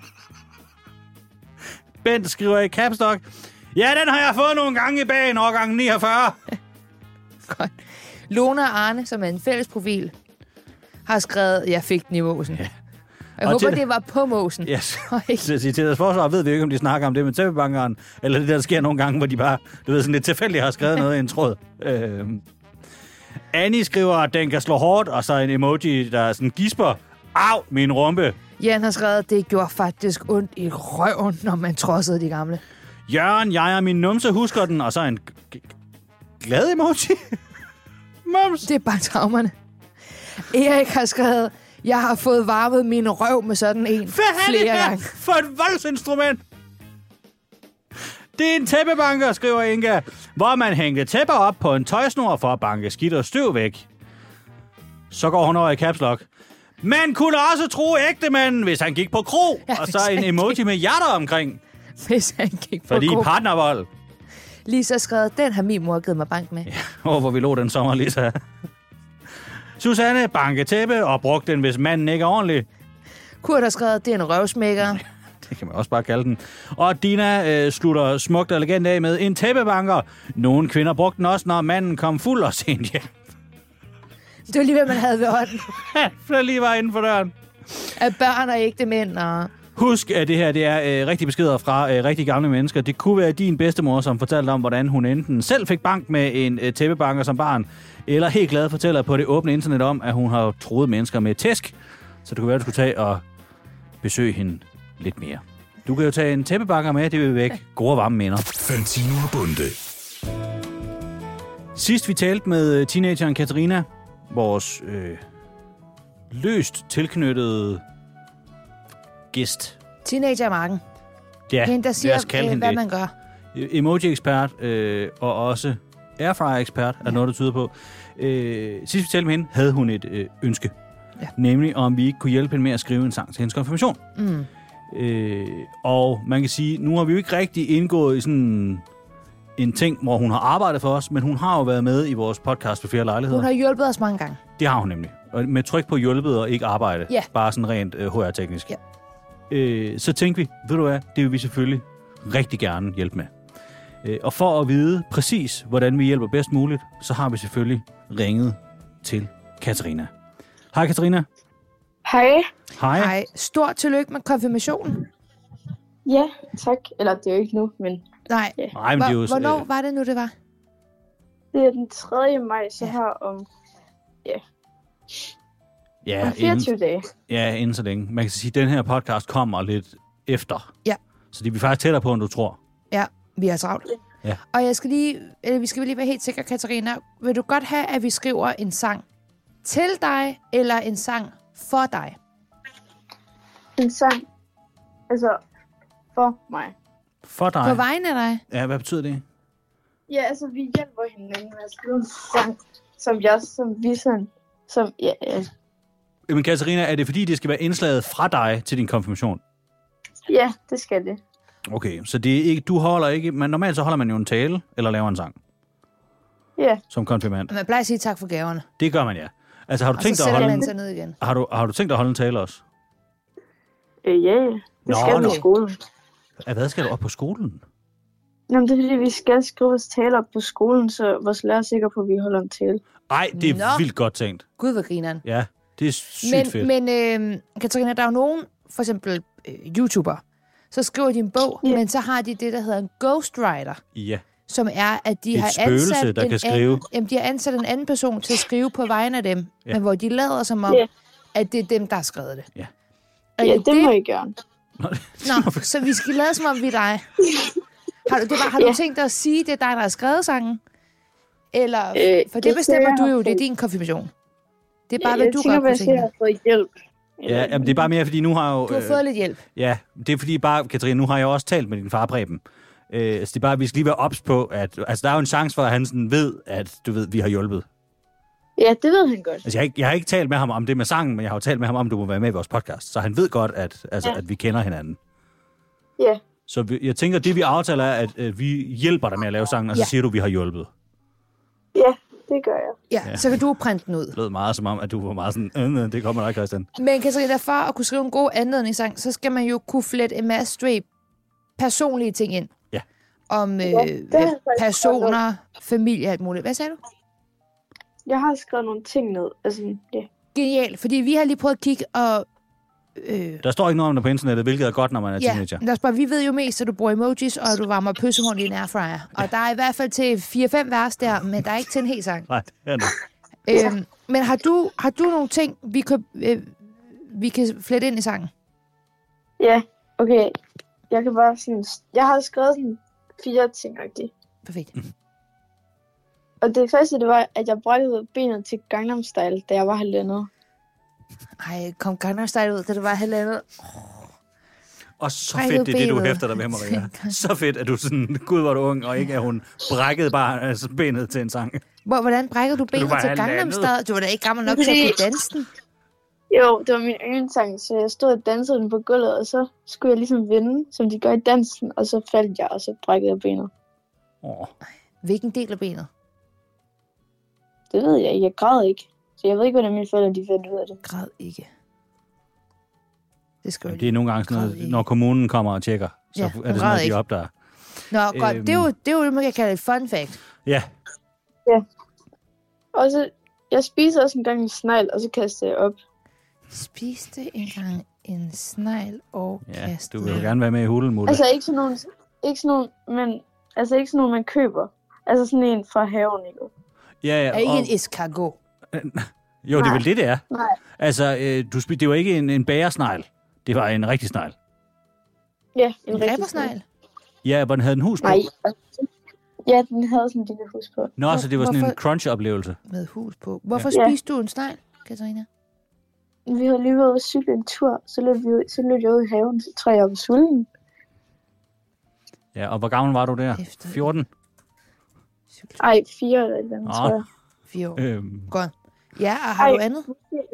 Bent skriver i capstock, ja, den har jeg fået nogle gange i bagen, årgang niogfyrre. Godt. Lona og Arne, som er en fælles profil, har skrevet, jeg fik den i måsen. Ja. Jeg Og håber, til- det var på måsen. Yes. Og ikke- Så til deres forsvar ved vi jo ikke, om de snakker om det med tæppebankeren, eller det, der sker nogle gange, hvor de bare, du ved, sådan lidt tilfældigt har skrevet noget i en tråd. Øhm. Annie skriver, at den kan slå hårdt, og så en emoji, der er sådan gisper. Au, min rumpe. Jan har skrevet, det gjorde faktisk ondt i røven, når man trodsede de gamle. Jørgen, jeg og min numse husker den, og så en g- g- glad emoji. Mums. Det er bare traumerne. Erik har skrevet, jeg har fået varmet min røv med sådan en Hvad er flere det her gange. for et voldsinstrument? Det er en tæppebanker, skriver Inga, hvor man hængte tæpper op på en tøjsnor for at banke skidt og støv væk. Så går hun over i caps lock. Man kunne også tro ægtemanden, hvis han gik på kro, Ja, og så hvis en han emoji gik- med hjerter omkring. Hvis han gik på Fordi god. partnervold. Lisa har skrevet, den har min mor givet mig bank med. Åh, hvor vi lå den sommer, Lisa. Susanne banke tæppe og brugte den, hvis manden ikke er ordentlig. Kurt har skrevet, det er en røvsmækker. Det kan man også bare kalde den. Og Dina øh, slutter smukt og elegant af med en tæppebanker. Nogle kvinder brugte den også, når manden kom fuld og sent hjem. Det var lige, hvad man havde ved hånden. Der lige var inden for døren. Af børn og ægte mænd. Og... Husk, at det her det er øh, rigtig beskeder fra øh, rigtig gamle mennesker. Det kunne være din bedstemor, som fortalte om, hvordan hun enten selv fik bank med en øh, tæppebanker som barn, eller helt glad fortæller på det åbne internet om, at hun har troet mennesker med tæsk. Så det kunne være, at du skulle tage og besøge hende lidt mere. Du kan jo tage en tæppebanker med, det vil væk gode varme minder. Fantino og Bunde. Sidst vi talte med teenageren Katarina, vores øh, løst tilknyttede gæst. Teenager i marken. Ja, Hende, der lad siger, os kalde øh, hende hvad det. man gør. Emoji-ekspert øh, og også airfryer-ekspert, er noget, der tyder på. Øh, sidst vi talte med hende, havde hun et øh, ønske. Ja. Nemlig, om vi ikke kunne hjælpe hende med at skrive en sang til hendes konfirmation. Mm. Øh, og man kan sige, nu har vi jo ikke rigtig indgået i sådan en ting, hvor hun har arbejdet for os, men hun har jo været med i vores podcast på flere lejligheder. Hun har hjulpet os mange gange. Det har hun nemlig. Og med tryk på hjulpet og ikke arbejde. Ja. Bare sådan rent øh, H R-teknisk. Ja. Øh, så tænkte vi, ved du hvad, det vil vi selvfølgelig rigtig gerne hjælpe med. Øh, og for at vide præcis, hvordan vi hjælper bedst muligt, så har vi selvfølgelig ringet til Katarina. Hej Katarina. Hej. Hej. Hej. Stort tillykke med konfirmationen. Ja, tak. Eller det er jo ikke nu, men Nej. ja. Nej, men det er jo, Hvornår øh, var det nu, det var? Det er den tredje maj, så Ja. her om, ja, om fireogtyve inden, dage. ja, inden så længe. Man kan sige, at den her podcast kommer lidt efter. Ja. Så det er vi faktisk tættere på, end du tror. Ja, vi er travlt. Ja. Og jeg skal lige, eller vi skal lige være helt sikre, Katarina. Vil du godt have, at vi skriver en sang til dig, eller en sang for dig? En sang, altså for mig. For dig. På vegne af dig? Ja, hvad betyder det? Ja, altså vi hjælper hinanden med at skrive en sang, som jeg, som vi sådan, som, ja, ja. Men Katarina, er det fordi, det skal være indslaget fra dig til din konfirmation? Ja, det skal det. Okay, så det er ikke, du holder ikke... Men normalt så holder man jo en tale, eller laver en sang, Ja, som konfirmand. Man plejer at sige tak for gaverne. Det gør man, ja. Altså, har du Og tænkt så dig at sætter holde man en, sig ned igen. har du, har du tænkt dig at holde en tale også? øh, ja, ja. Det Nå, skal vi nå. i skolen. Ja, hvad skal du op på skolen? Jamen, det er fordi, vi skal skrive vores tale op på skolen, så vores lærer er sikker på, at vi holder en tale. Ej, det er Nå. vildt godt tænkt. Gud, hvor grineren. Ja, det er sygt Men, fedt. men øh, Katarina, der er jo nogen, for eksempel øh, YouTuber, så skriver de en bog, Ja. men så har de det, der hedder en ghostwriter, Ja, som er, at de Et har spøgelse, ansat der en kan skrive. Anden, jamen, de har ansat en anden person til at skrive på vegne af dem, Ja. men hvor de lader som om, Ja. at det er dem, der har skrevet det. Ja. Er Ja, det det det? må I gøre. Nå, så vi skal lade som om, vi er dig. Har du, det var, har du Ja. tænkt dig at sige, det er dig, der har skrevet sangen? Eller, Øh, for det det bestemmer ser du jeg jo, på. det er din konfirmation. Det er bare, jeg, hvad jeg du tænker, godt kunne hvad jeg tænke har dig. fået hjælp. ja jamen, det er bare mere, fordi nu har jo... Du har fået lidt hjælp. Ja, det er fordi bare, Katarina, nu har jeg også talt med din far Preben. Øh, så det er bare, vi skal lige være ops på, at altså, der er jo en chance for, at han sådan ved, at du ved, vi har hjulpet. Ja, det ved han godt. Altså, jeg har, ikke, jeg har ikke talt med ham om det med sangen, men jeg har jo talt med ham om, at du må være med i vores podcast. Så han ved godt, at, altså, ja. Ja. at vi kender hinanden. Ja, Så vi, jeg tænker, at det vi aftaler er, at øh, vi hjælper dig med at lave sangen, og så Ja. siger du, at vi har hjulpet. ja, det gør jeg. Ja, ja, så kan du printe den ud. Det lød meget som om, at du var meget sådan, øh, øh, det kommer der, Christian. Men Katarina, for at kunne skrive en god anledningssang, så skal man jo kunne flette en masse straight personlige ting ind. Ja. Om øh, det har jeg faktisk personer, familie og alt muligt. Hvad sagde du? Jeg har skrevet nogle ting ned. Altså, ja. Genialt, fordi vi har lige prøvet at kigge, og øh, Der står ikke noget om det på internettet, hvilket er godt, når man er ja, teenager. lad os bare, vi ved jo mest, at du bruger emojis, og du varmer pøssehorn i en airfryer. Og der er i hvert fald til fire fem vers der, men der er ikke til en hel sang. Nej, det er det. Øhm, men har du, har du nogle ting, vi kan, øh, vi kan flette ind i sangen? Ja, okay. Jeg kan bare sådan... Jeg har skrevet sådan fire ting, rigtigt. Perfekt. Og det første, det var, at jeg brækkede benet til Gangnam Style, da jeg var halvandet. Ej, kom Gangnam Style ud, da det var halvandet. Og så Brækket fedt, det er det, du benet. hæfter dig med, Maria. Så fedt, at du sådan, gud, var du ung, og ikke at hun brækkede bare altså, benet til en sang. Hvor, hvordan brækker du benet var til Gangnam halvandet. Style? Du var da ikke gammel nok til at kunne danse den. Jo, det var min yndlingssang, så jeg stod og dansede den på gulvet, og så skulle jeg ligesom vinde, som de gør i dansen, og så faldt jeg, og så brækkede jeg benet. Åh. Hvilken del af benet? Det ved jeg ikke. Jeg græd ikke. Så jeg ved ikke, hvordan mine forældre de fandt ud af det. Græd ikke. Det skal jo Det er nogle gange sådan Græd noget, ikke. når kommunen kommer og tjekker, så Ja, er hun det sådan græd noget, de ikke. opdager. Nå, godt. Øhm. Det er jo det, er jo det man kan kalde et fun fact. Ja, Og så, jeg spiser også en gang en snegl, og så kaster jeg op. Spiste engang en snegl og ja kastede. du vil jo gerne være med i hulen, Mulle. Altså ikke sådan nogle, ikke sådan nogle, men, altså ikke sådan nogle, man køber. Altså sådan en fra haven, ikke? Ja, ja, Er ikke og, en escargot. jo, det er vel det, det er. Nej. Altså, øh, du spiste, det var ikke en, en bagersnegl. Det var en rigtig snegl. Ja, en, En rigtig ræbersnegl. Ja, hvor den havde en hus på. Nej. Ja, den havde sådan en lille hus på. Nå, så det var sådan en Hvorfor- crunch-oplevelse. Med hus på. Hvorfor Ja. spiste du en snegl, Katarina? Vi havde lige været ude at cykle en tur, så løb, vi ud, så løb jeg ud i haven, så tror jeg op i sulten. Ja, og hvor gammel var du der? Efter- fjorten? Ej, fire eller et eller andet, Nå. tror jeg. Fire år. Øhm, Godt. Ja, og har Ej. du andet?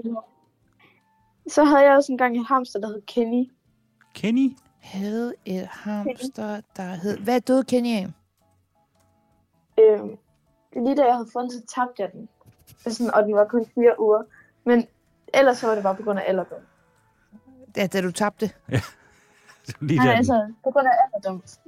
Så havde jeg også engang en hamster, der hed Kenny. Kenny? Havde et hamster, der hed... Hvad døde Kenny af? Øhm, lige da jeg havde fundet, så tabte jeg den. Sådan, og den var kun fire uger. Men ellers så var det bare på grund af alderdom. Da, da du tabte? Lige Nej, der. altså på grund af alderdom. Ikke?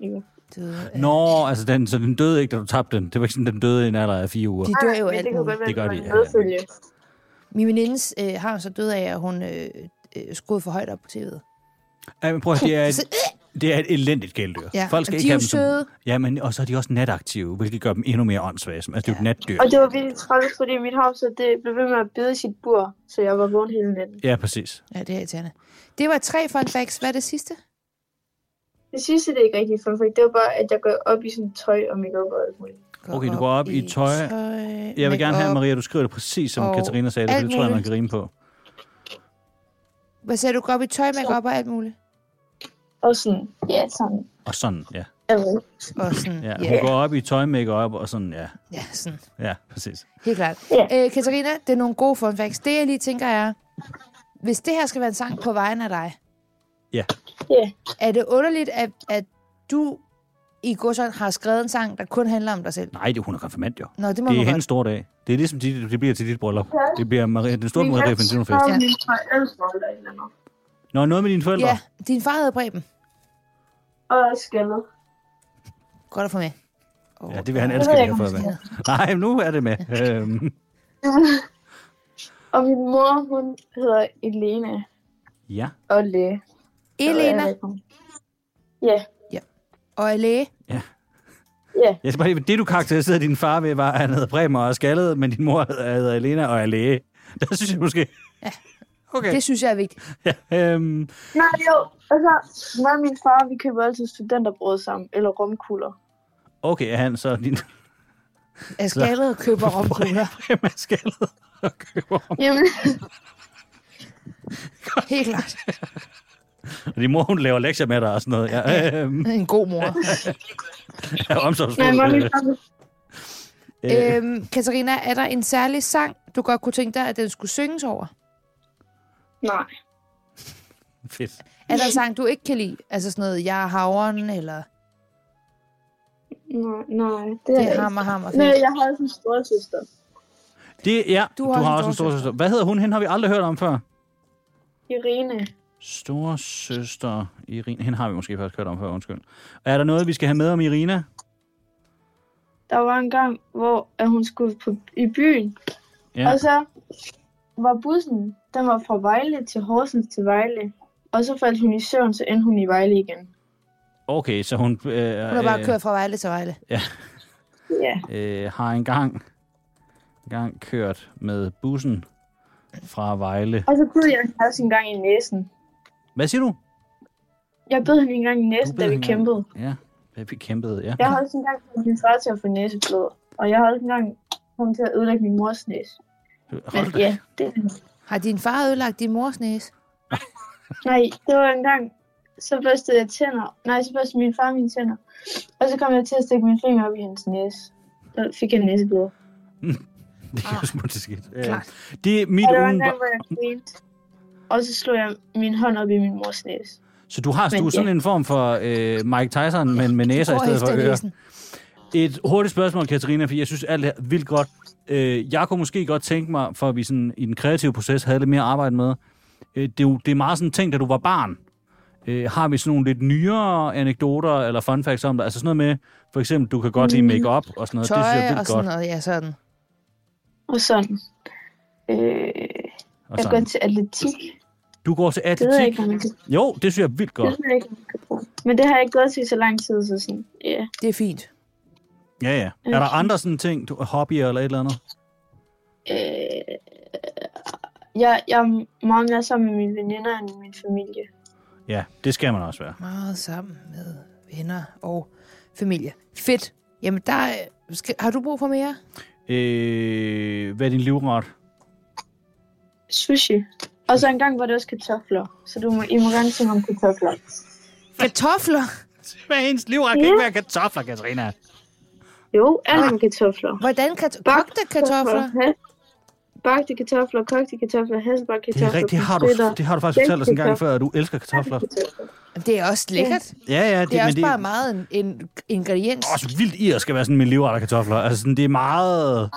Døde. Nå, altså den, så den døde ikke, da du tabte den. Det var ikke sådan, den døde i en alder af fire uger. De dør jo Men alt det kan muligt. godt være, Det gør var de, en ja, ja. medfølge. Min venindes øh, har jo så død af, at hun øh, øh, skruede for højt op på tv'et. Ja, men prøv at, det er Så, et, det er et elendigt kæledyr. Ja, Folk skal og ikke de er have jo dem som... søde. Ja, men og så er de også nataktive, hvilket gør dem endnu mere åndssvage. Altså, det er jo et natdyr. Og det var virkelig træls, fordi mit havs, det blev ved med at bide i sit bur, så jeg var vågen hele natten. Ja, præcis. Ja, det er irriterende. Det var tre fun facts. Hvad er det sidste? Det sidste, det er ikke rigtig fun fact. Det var bare, at jeg går op i sådan tøj og make-up og alt muligt. Okay, du går op i tøj. Jeg vil gerne have, Maria, du skriver det præcis, som og Katarina sagde det, for det alt tror jeg, man muligt. kan rime på. Hvad sagde du? Gå op i tøj, make-up og alt muligt? Og sådan, ja, sådan. Og sådan, ja. Altså, Og sådan, ja. ja, Hun går op i tøj, make-up og sådan, ja. ja, sådan. Ja, præcis. Helt klart. Ja. Øh, Katarina, det er nogle gode fun facts. Det, jeg lige tænker er, hvis det her skal være en sang på vejen af dig, Ja. ja. er det underligt, at, at du i godsøjne har skrevet en sang, der kun handler om dig selv? Nej, det er hun er konfirmand, jo. Nå, det må Det man er godt. hendes store dag. Det er ligesom, det, det bliver til dit bryllup. Det bliver Maria, den store Maria Fantino-fest. Ja. Ja. Min forældre eller et eller andet. Nå, noget med dine forældre? Ja, din far hedder Preben. Og skaldet. Godt at få med. Oh, Ja, det vil han Det elske, ved at jeg jeg har ikke, fået om med. Nej, nu er det med. Øhm, Og min mor, hun hedder Elena. ja. Og læge. Elena Ja. og er læge. Ja. Ja. Jeg skal bare lige, det du karakteriserede din far ved, var, at han hedder Preben og er skaldet, men din mor hedder Elena og er læge. Der synes jeg måske... Ja. Okay. Det synes jeg er vigtigt. Ja, øhm, Nej, jo. Altså, mig og min far, vi køber altid studenterbrød sammen. Eller romkugler. okay, er han så din... Er skaldet og køber romkugler. Preben er skaldet og køber rom. Jamen, Helt klart. Og din mor, hun laver lektier med dig og sådan noget. Ja, øhm, En god mor. er omsorgsfuld. nej, mig og min øh, far, øh, øhm, Katarina, er der en særlig sang, du godt kunne tænke dig, at den skulle synges over? nej. Fedt. Er der en sang, du ikke kan lide? Altså sådan noget, Jeg er havren, eller Nej, nej. Det Det er er ikke. hammer, hammer Nej, fedt. jeg har også en storesøster. Det, ja, Du du har har, også også en en storesøster. Hvad hedder hun? Hende har vi aldrig hørt om før. Irene. Storesøster Irina. Hende har vi måske først hørt om før, undskyld. Er der noget, vi skal have med om Irina? Der var en gang, hvor at hun skulle på, i byen. Ja. Og så var bussen, den var fra Vejle til Horsens til Vejle. Og så faldt hun i søvn, så endte hun i Vejle igen. Okay, så hun, øh, Hun har bare kørt fra Vejle til Vejle. Ja. øh, har engang, engang kørt med bussen fra Vejle. Og så kunne jeg også en gang i næsen. Hvad siger du? Jeg bed hende en gang i næsen, bed da vi hende kæmpede. Ja, da vi kæmpede, ja. Jeg har også engang fået min far til at få næseblod. Og jeg har også engang kommet til at ødelægge min mors næse. Men Hold da. ja, det Har din far ødelagt din mors næse? Nej, det var en gang, så børstede jeg tænder. Nej, så børstede min far mine tænder. Og så kom jeg til at stikke min finger op i hendes næse. Så fik jeg næseblod. Det er jo smukt skidt. Øh, klart. Det er mit Og der var en ugen... gang, hvor jeg grinte. Og så slog jeg min hånd op i min mors næse. Så du har Men du er sådan ja. en form for øh, Mike Tyson, men med næser i stedet for ører. næsen. Et hurtigt spørgsmål, Katarina, for jeg synes alt det her vildt godt. Øh, jeg kunne måske godt tænke mig, for at vi sådan, i den kreative proces havde lidt mere arbejde med, øh, det, er jo, det er meget sådan ting, da du var barn. Øh, har vi sådan nogle lidt nyere anekdoter eller fun facts om det? Altså sådan noget med, for eksempel, du kan godt lide make-up og sådan noget. Tøj det synes jeg er og vildt sådan godt. noget, ja, sådan. Og sådan. Øh, Og jeg sådan. går til atletik. Du går til Det ved jeg ikke, atletik? om man kan, Jo, det synes jeg er vildt det godt. ved jeg ikke, om man kan bruge. Men det har jeg ikke gået til så lang tid, så sådan, ja. Yeah. Det er fint. Ja, ja. Er der andre sådan ting, du, hobbyer eller et eller andet? Øh, jeg, jeg er meget mere sammen med mine veninder end min familie. Ja, det skal man også være. Meget sammen med venner og familie. Fedt. Jamen, der er- skal, har du brug for mere? Øh, hvad er din livret? Sushi. Og så en gang var det også kartofler. Så du må, I må gerne synge om kartofler. Kartofler? Hvad er hendes livret? Kan Ja. ikke være kartofler, Katarina. Jo, alle med kartofler. Hvordan kat- kogte kartofler? Ha- Bagte kartofler, kogte kartofler, hasselbakke Det kartofler. er rigtigt, det har, du, pomfritter, det har du faktisk fortalt os en gang kartofler. før, at du elsker kartofler. Det er også lækkert. Ja, ja, det, Det er men også det bare meget en, en ingrediens. er også vildt i at skal være sådan med livret af kartofler. Altså, sådan, det er meget...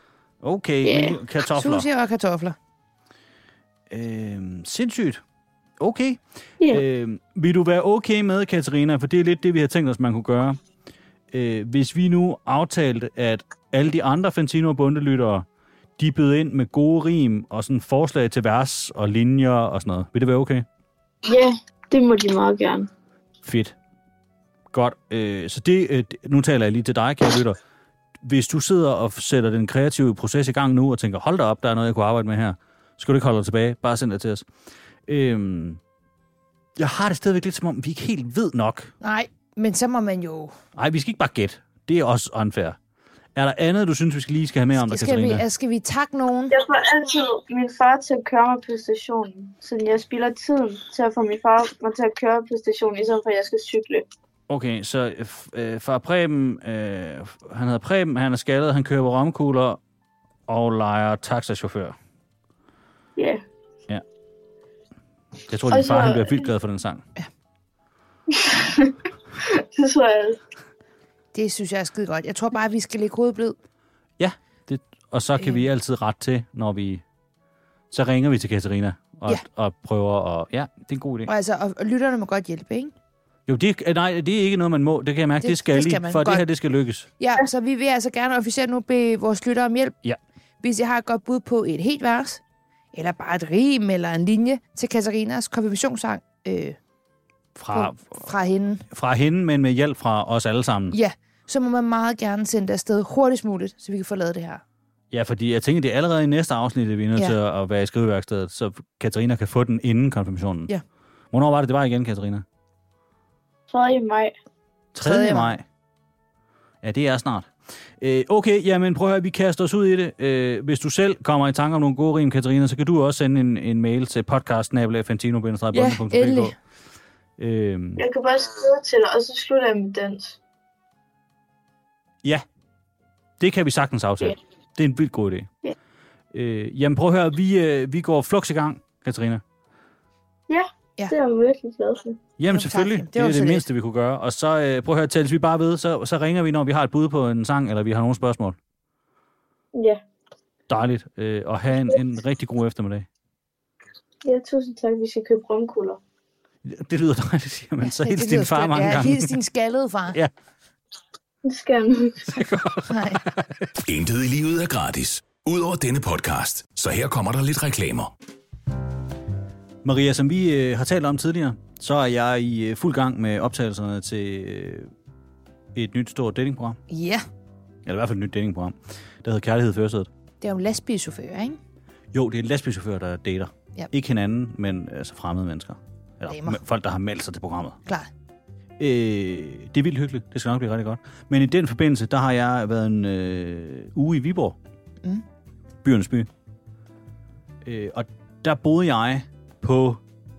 Okay, Ja. men kartofler. Sushi og kartofler. Øhm, sindssygt. Okay. Ja. Øh, vil du være okay med, Katarina, for det er lidt det, vi har tænkt os, man kunne gøre. Øh, hvis vi nu aftalte, at alle de andre Fantino og Bundelyttere, de bød ind med gode rim og sådan forslag til vers og linjer og sådan noget. Vil det være okay? Ja, det må de meget gerne. Fedt. Godt. Øh, så det, øh, nu taler jeg lige til dig, kære lytter. Hvis du sidder og sætter den kreative proces i gang nu og tænker, hold da op, der er noget, jeg kunne arbejde med her, så skal du ikke holde dig tilbage. Bare send det til os. Øh, jeg har det stadigvæk lidt som om, vi ikke helt ved nok. Nej, men så må man jo... Nej, vi skal ikke bare gætte. Det er også unfair. Er der andet, du synes, vi skal lige skal have med om dig, Skal Katarina? vi, skal vi takke nogen? Jeg får altid min far til at køre mig på stationen, så jeg spilder tiden til at få min far mig til at køre på stationen, i stedet for at jeg skal cykle. Okay, så øh, far Preben, øh, han hedder Preben, han er skaldet, han kører på romkugler og leger taxachauffør. Ja. Yeah. Ja. Jeg tror, at din så... far han bliver vildt glad for den sang. Ja. Det tror jeg. Det synes jeg er skide godt. Jeg tror bare, at vi skal lægge hovedet blød. Ja, det, og så kan øh. vi altid ret til, når vi... Så ringer vi til Katarina og, ja. og prøver at... Ja, det er en god idé. Og, altså, og, og lytterne må godt hjælpe, ikke? Jo, det, nej, det er ikke noget, man må. Det kan jeg mærke, det, det skal, det skal lige, for godt. Det her, det skal lykkes. Ja, så vi vil altså gerne officielt nu bede vores lyttere om hjælp. Ja. Hvis jeg har et godt bud på et helt vers, eller bare et rim eller en linje til Katarinas konfirmationssang øh, fra, på, fra hende. Fra hende, men med hjælp fra os alle sammen. Ja, så må man meget gerne sende det afsted hurtigst muligt, så vi kan få lavet det her. Ja, fordi jeg tænker, det er allerede i næste afsnit, at vi er nødt ja. til at være i skriveværkstedet, så Katarina kan få den inden konfirmationen. Ja. Hvornår var det, det var igen, Katarina? tredje maj. tredje maj. Ja, det er snart. Øh, okay, jamen prøv at høre, vi kaster os ud i det. Øh, hvis du selv kommer i tanke om nogle gode rim, Katarina, så kan du også sende en, en mail til podcast snabel-a fantino bindestreg bonden punktum d k. Ja, endelig. Øh, jeg kan bare skrive til dig, og så slutter jeg med dans. Ja, det kan vi sagtens aftale. Yeah. Det er en vildt god idé. Yeah. Øh, jamen prøv at høre, vi, øh, vi går fluks i gang, Katarina. Ja, ja, det er jeg virkelig glad for. Jamen selvfølgelig, det, det er det mindste, vi kunne gøre. Og så øh, prøv at høre, tælles vi bare ved, så, så ringer vi, når vi har et bud på en sang, eller vi har nogle spørgsmål. Ja. Dejligt. Øh, og have en, en rigtig god eftermiddag. Ja, tusind tak. Vi skal købe romkugler. Det lyder dejligt, siger man. Så ja, hils din far mange ja, gange. Hils din skaldede far. Ja. Det skal jeg nu. Nej. Intet i livet er gratis. Udover denne podcast. Så her kommer der lidt reklamer. Maria, som vi øh, har talt om tidligere, så er jeg i øh, fuld gang med optagelserne til øh, et nyt stort datingprogram. Ja. Eller i hvert fald et nyt datingprogram, der hedder Kærlighed i Førersædet. Det er jo en lastbilchauffør, ikke? Jo, det er en lastbilchauffør, der dater. Ja. Ikke hinanden, men altså fremmede mennesker. Eller Damer. folk, der har meldt sig til programmet. Klart. Øh, det er vildt hyggeligt. Det skal nok blive rigtig godt. Men i den forbindelse, der har jeg været en øh, uge i Viborg. Mm. Byernes by. Øh, og der boede jeg på,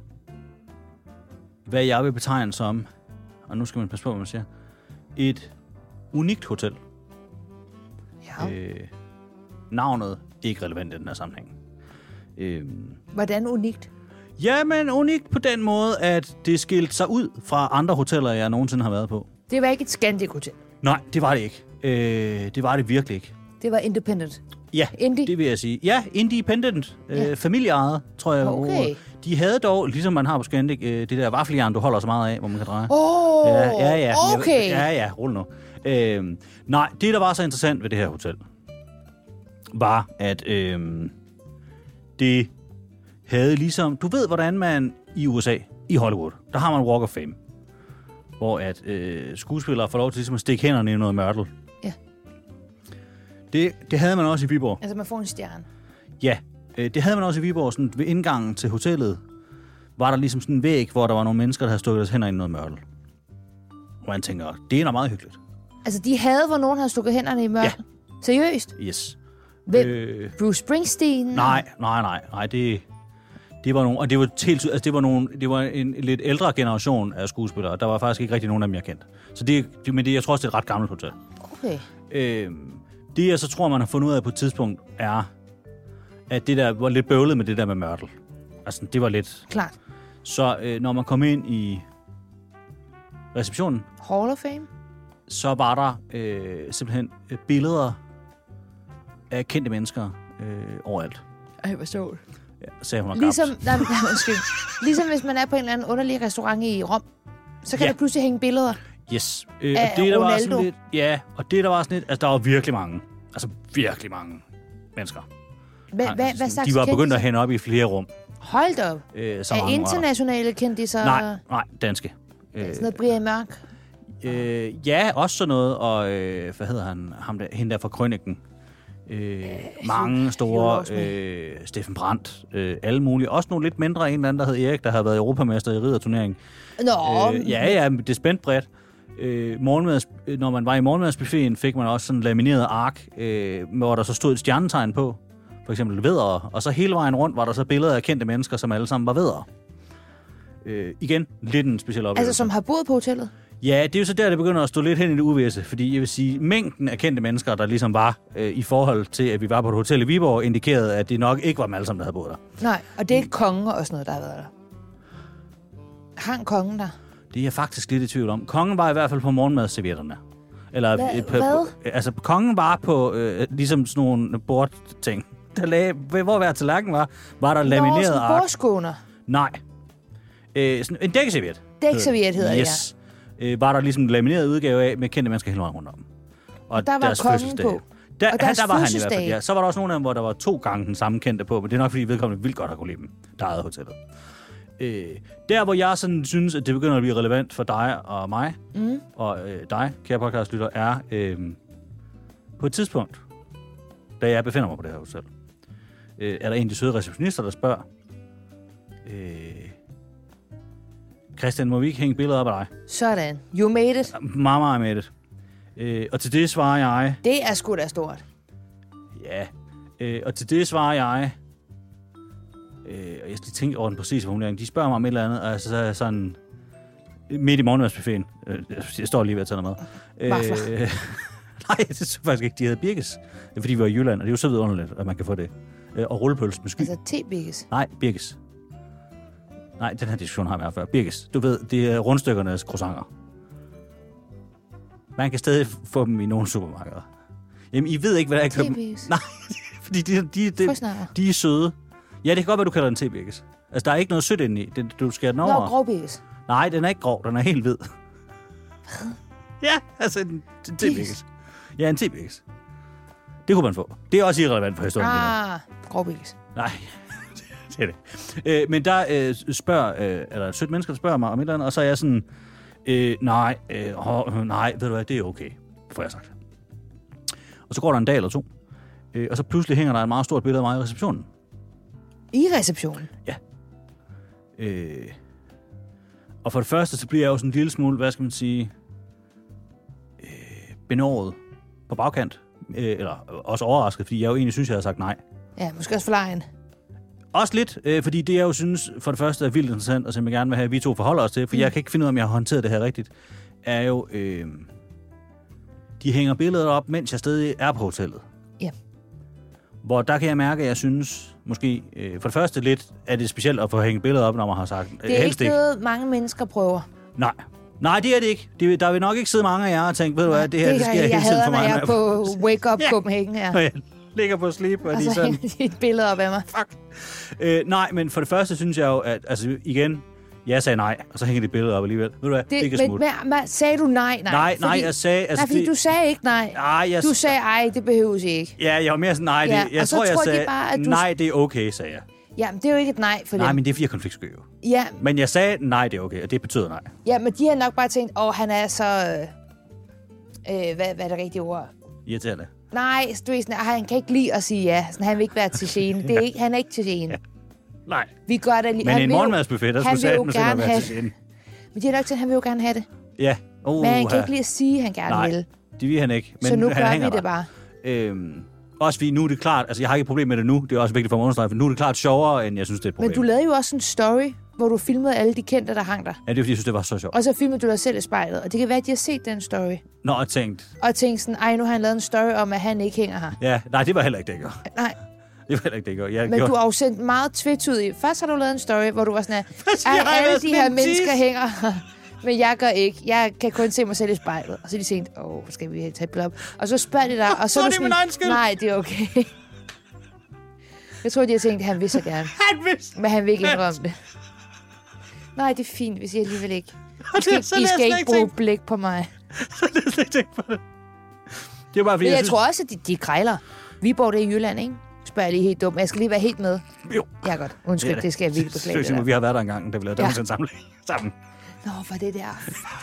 hvad jeg vil betegne som, og nu skal man passe på, hvad man siger, et unikt hotel. Ja. Øh, navnet ikke relevant i den her sammenhæng. Øh, Hvordan unikt? Jamen, unikt på den måde, at det skilte sig ud fra andre hoteller, jeg nogensinde har været på. Det var ikke et Scandic Hotel. Nej, det var det ikke. Øh, det var det virkelig ikke. Det var independent. Ja, Indie? det vil jeg sige. Ja, independent. Ja. Øh, familieejet, tror jeg. Okay. De havde dog, ligesom man har på Scandic, øh, det der vaffeljern, du holder så meget af, hvor man kan dreje. Åh, oh, ja, ja, ja. okay. Ja, ja, rul nu. Øh, nej, det, der var så interessant ved det her hotel, var, at øh, det havde ligesom... Du ved, hvordan man i U S A, i Hollywood, der har man Walk of Fame, hvor at øh, skuespillere får lov til ligesom at stikke hænderne i noget mørtel. Ja. Det, det havde man også i Viborg. Altså, man får en stjerne. Ja, øh, det havde man også i Viborg. Sådan, ved indgangen til hotellet var der ligesom sådan en væg, hvor der var nogle mennesker, der havde stukket deres hænder i noget mørtel. Og man tænker, det er da meget hyggeligt. Altså, de havde, hvor nogen havde stukket hænderne i mørtel? Ja. Seriøst? Yes. Hvem? Øh, Bruce Springsteen? Nej, nej, nej. nej det, det var nogle, og det var, helt, altså det var, nogle, det var en lidt ældre generation af skuespillere. Der var faktisk ikke rigtig nogen af dem, jeg kendte. Så det, det, men det, jeg tror også, det er et ret gammelt hotel. Okay. Øh, det, jeg så tror, man har fundet ud af på et tidspunkt, er, at det der var lidt bøvlet med det der med mørtel. Altså, det var lidt... Klart. Så øh, når man kom ind i receptionen... Hall of Fame? Så var der øh, simpelthen billeder af kendte mennesker øh, overalt. Ej, hvor sjovt. Ja, sagde hun og ligesom, nej, nej, undskyld. Ligesom hvis man er på en eller anden underlig restaurant i Rom, så kan Ja. der pludselig hænge billeder. Yes. Øh, Af og det, der var Ronaldo. sådan lidt, ja, og det, der var sådan lidt... Altså, der var virkelig mange. Altså, virkelig mange mennesker. Hvad, Altså, hvad, hvad slags de var begyndt kendtiser? at hænge op i flere rum. Hold da op. Øh, så Er mange var der. internationale kendtiser? Nej, nej, danske. Øh, Sådan noget Brian Mørk? øh, ja, også sådan noget. Og øh, hvad hedder han? Ham der, hende der fra Krøniken. Øh, mange store, også med. øh, Steffen Brandt, øh, alle mulige. Også nogle lidt mindre, en eller anden, der hed Erik, der har været europamester i ridderturnering. Nå, Øh, ja, ja, det er spændt bredt. Øh, morgenmads, når man var i morgenmadsbuffeten, fik man også sådan en lamineret ark, øh, hvor der så stod et stjernetegn på. For eksempel væddere. Og så hele vejen rundt var der så billeder af kendte mennesker, som alle sammen var væddere. Øh, igen, lidt en speciel oplevelse. altså som har boet på hotellet? Ja, det er jo så der, det begynder at stå lidt hen i det uvisse, fordi jeg vil sige, mængden af kendte mennesker, der ligesom var øh, i forhold til, at vi var på et hotel i Viborg, indikerede, at det nok ikke var dem alle sammen, der havde boet der. Nej, og det er ikke kongen og sådan noget, der har været der. Hang kongen der? Det er jeg faktisk lidt i tvivl om. Kongen var i hvert fald på morgenmadsservietterne. Eller, Hva- øh, på, hvad? Altså, kongen var på øh, ligesom sådan nogle bordting. Der lag, hvor hver tallerken var, var der lamineret Nå, sådan ark. bordskåner. Nej. Øh, sådan en dækserviet. Dækserviet hedder det, yes. Øh, var der ligesom en lamineret udgave af med kendte mennesker hele vejen rundt om. Og der var deres kongen fødselsdage. på. Der, Og deres der var han i hvert fald, fødselsdage. ja. Så var der også nogle af dem, hvor der var to gange den samme kendte på, men det er nok, fordi vedkommende vildt godt har kunne lide dem, der ejede hotellet. Øh, der, hvor jeg sådan synes, at det begynder at blive relevant for dig og mig, Mm. og øh, dig, kære podcastlytter, er øh, på et tidspunkt, da jeg befinder mig på det her hotel, øh, er der en af de søde receptionister, der spørger, øh, Christian, må vi ikke hænge billeder op af dig? Sådan. You made it. Meget, meget med det. Øh, og til det svarer jeg, Det er sgu da stort. ja, øh, og til det svarer jeg, øh, og jeg skal tænke over den præcise formulering, de spørger mig om et eller andet, og så er jeg sådan, midt i morgenmadsbuffeten, øh, jeg står lige ved at tage noget med. Vafler. Øh, nej, det synes faktisk ikke, de havde birkes. Det er fordi, vi var i Jylland, og det er jo så vidunderligt, at man kan få det. Øh, og rullepølse med sky. Altså te-bikkes. Nej, birkes. Nej, den her diskussion har vi haft før. Birkes. Du ved, det er rundstykkernes croissanter. Man kan stadig få dem i nogle supermarkeder. Jamen, I ved ikke, hvad der er i København. Te-bikkes. Nej, fordi de, de, de, Frøsnakker. de er søde. Ja, det kan godt være, du kalder den te-birkes. Altså, der er ikke noget sødt inde i. Den, du skærer den Nå, over. grovbikkes. Nej, den er ikke grov. Den er helt hvid. Ja, altså en en te-birkes. Ja, en te-birkes. Det kunne man få. Det er også irrelevant for historien. det her. Ah, grovbikkes. Nej, det er det. Øh, men der øh, spørger, øh, eller et sødt menneske, der spørger mig om et eller andet, og så er jeg sådan, øh, nej, øh, oh, nej, ved du hvad, det er okay, får jeg sagt. Og så går der en dag eller to, øh, og så pludselig hænger der et meget stort billede af mig i receptionen. I receptionen? Øh, og for det første, så bliver jeg jo sådan en lille smule, hvad skal man sige, øh, benåret på bagkant, øh, eller også overrasket, fordi jeg jo egentlig synes, jeg havde sagt nej. Ja, måske også for lejen. Også lidt, øh, fordi det jeg jo synes for det første er vildt interessant, og som jeg gerne vil have, at vi to forholder os til, for mm. jeg kan ikke finde ud af, om jeg har håndteret det her rigtigt, er jo, øh, de hænger billeder op, mens jeg stadig er på hotellet. Ja. Hvor der kan jeg mærke, at jeg synes, måske, øh, for det første lidt, er det specielt at få hængt billeder op, når man har sagt, øh, Det er helst ikke noget, mange mennesker prøver. Nej. Nej, det er det ikke. Det, der vil nok ikke sidde mange af jer og tænke, ved du hvad, det her, det, det sker jeg hele tiden hader, for mig. når jeg er på Wake Up Ja. Copenhagen her. Når jeg ligger på sleep, og, Og de så sådan, hænger de et billede op af mig. fuck. Øh, nej, men for det første synes jeg jo, at altså igen, jeg sagde nej, og så hænger de billeder op alligevel. Ved du hvad, det, det kan men, smutte. men, men, sagde du nej? Nej, Nej, nej, fordi, jeg sagde... Altså, nej, fordi det, du sagde ikke nej. nej, jeg, Du sagde, ej, det behøves ikke. Ja, jeg var mere sådan, nej, det, Ja, jeg og så tror, jeg tror de sagde, bare, at du- nej, det er okay, sagde jeg. Jamen, det er jo ikke et nej for Nej, dem. men det er fordi, jeg er konfliktsky jo. Ja, Men jeg sagde, nej, det er okay, og det betyder nej. ja, men de har nok bare tænkt, åh, han er så... Øh, øh, hvad, hvad er det rigtige ord? Irriterende. Nej, du er sådan, "Ej, han kan ikke lide at sige ja. Sådan, han vil ikke være til scene. Det er ikke, han er ikke til scene. Nej. Vi gør det lige. Men han en vil jo- morgenmadsbuffet, der han skulle vil jo satme gerne være have- til scenen. Men de er nok til, at han vil jo gerne have det. Ja. Uh, Men han kan ikke lide at sige, at han gerne Nej, vil. det vil han ikke. Men Så nu han gør hænger vi det der. bare. Øhm, også fordi nu er det klart, altså jeg har ikke et problem med det nu, det er også vigtigt for mig at understrege, for nu er det klart sjovere, end jeg synes, det er et problem. Men du lavede jo også en story, hvor du filmede alle de kendte, der hang der. Ja, det er fordi, jeg synes, det var så sjovt. Og så filmede du dig selv i spejlet. Og det kan være, at de har set den story. Nå, jeg tænkte, Og tænkt sådan, ej, nu har han lavet en story om, at han ikke hænger her. ja, nej, det var heller ikke det, jeg gjorde. Nej, Det var heller ikke det, jeg gjorde. Jeg men gjorde... du har jo sendt meget tvetydigt i. Først har du lavet en story, hvor du var sådan, at jeg har alle været de sådan her en mennesker tis." hænger her. Men jeg gør ikke. Jeg kan kun se mig selv i spejlet. Og så er de tænkt, åh, skal vi tage et billede op? Og så spørger de dig, og så Så er er du det min egen skyld. nej, det er okay. Jeg tror, de har tænkt, at han vil så gerne. Han vidste. Men han vil ikke indrømme det. Nej, det er fint, hvis jeg alligevel ikke. I skal, Det er sådan, I jeg skal slet ikke ikke bruge tænkt. blik på mig. Så det er slet ikke tænkt på det. Det er bare fordi, Men jeg, jeg synes... tror også, at de, de krejler. Viborg, det er i Jylland, ikke? Spørger jeg lige helt dumt. Jeg skal lige være helt med. Jo. Ja, godt. Undskyld, det, det skal jeg virkelig beklage. Det det vi har været der engang, da vi lavede Ja. Danmarks sammen. sammen. Nå, for det der.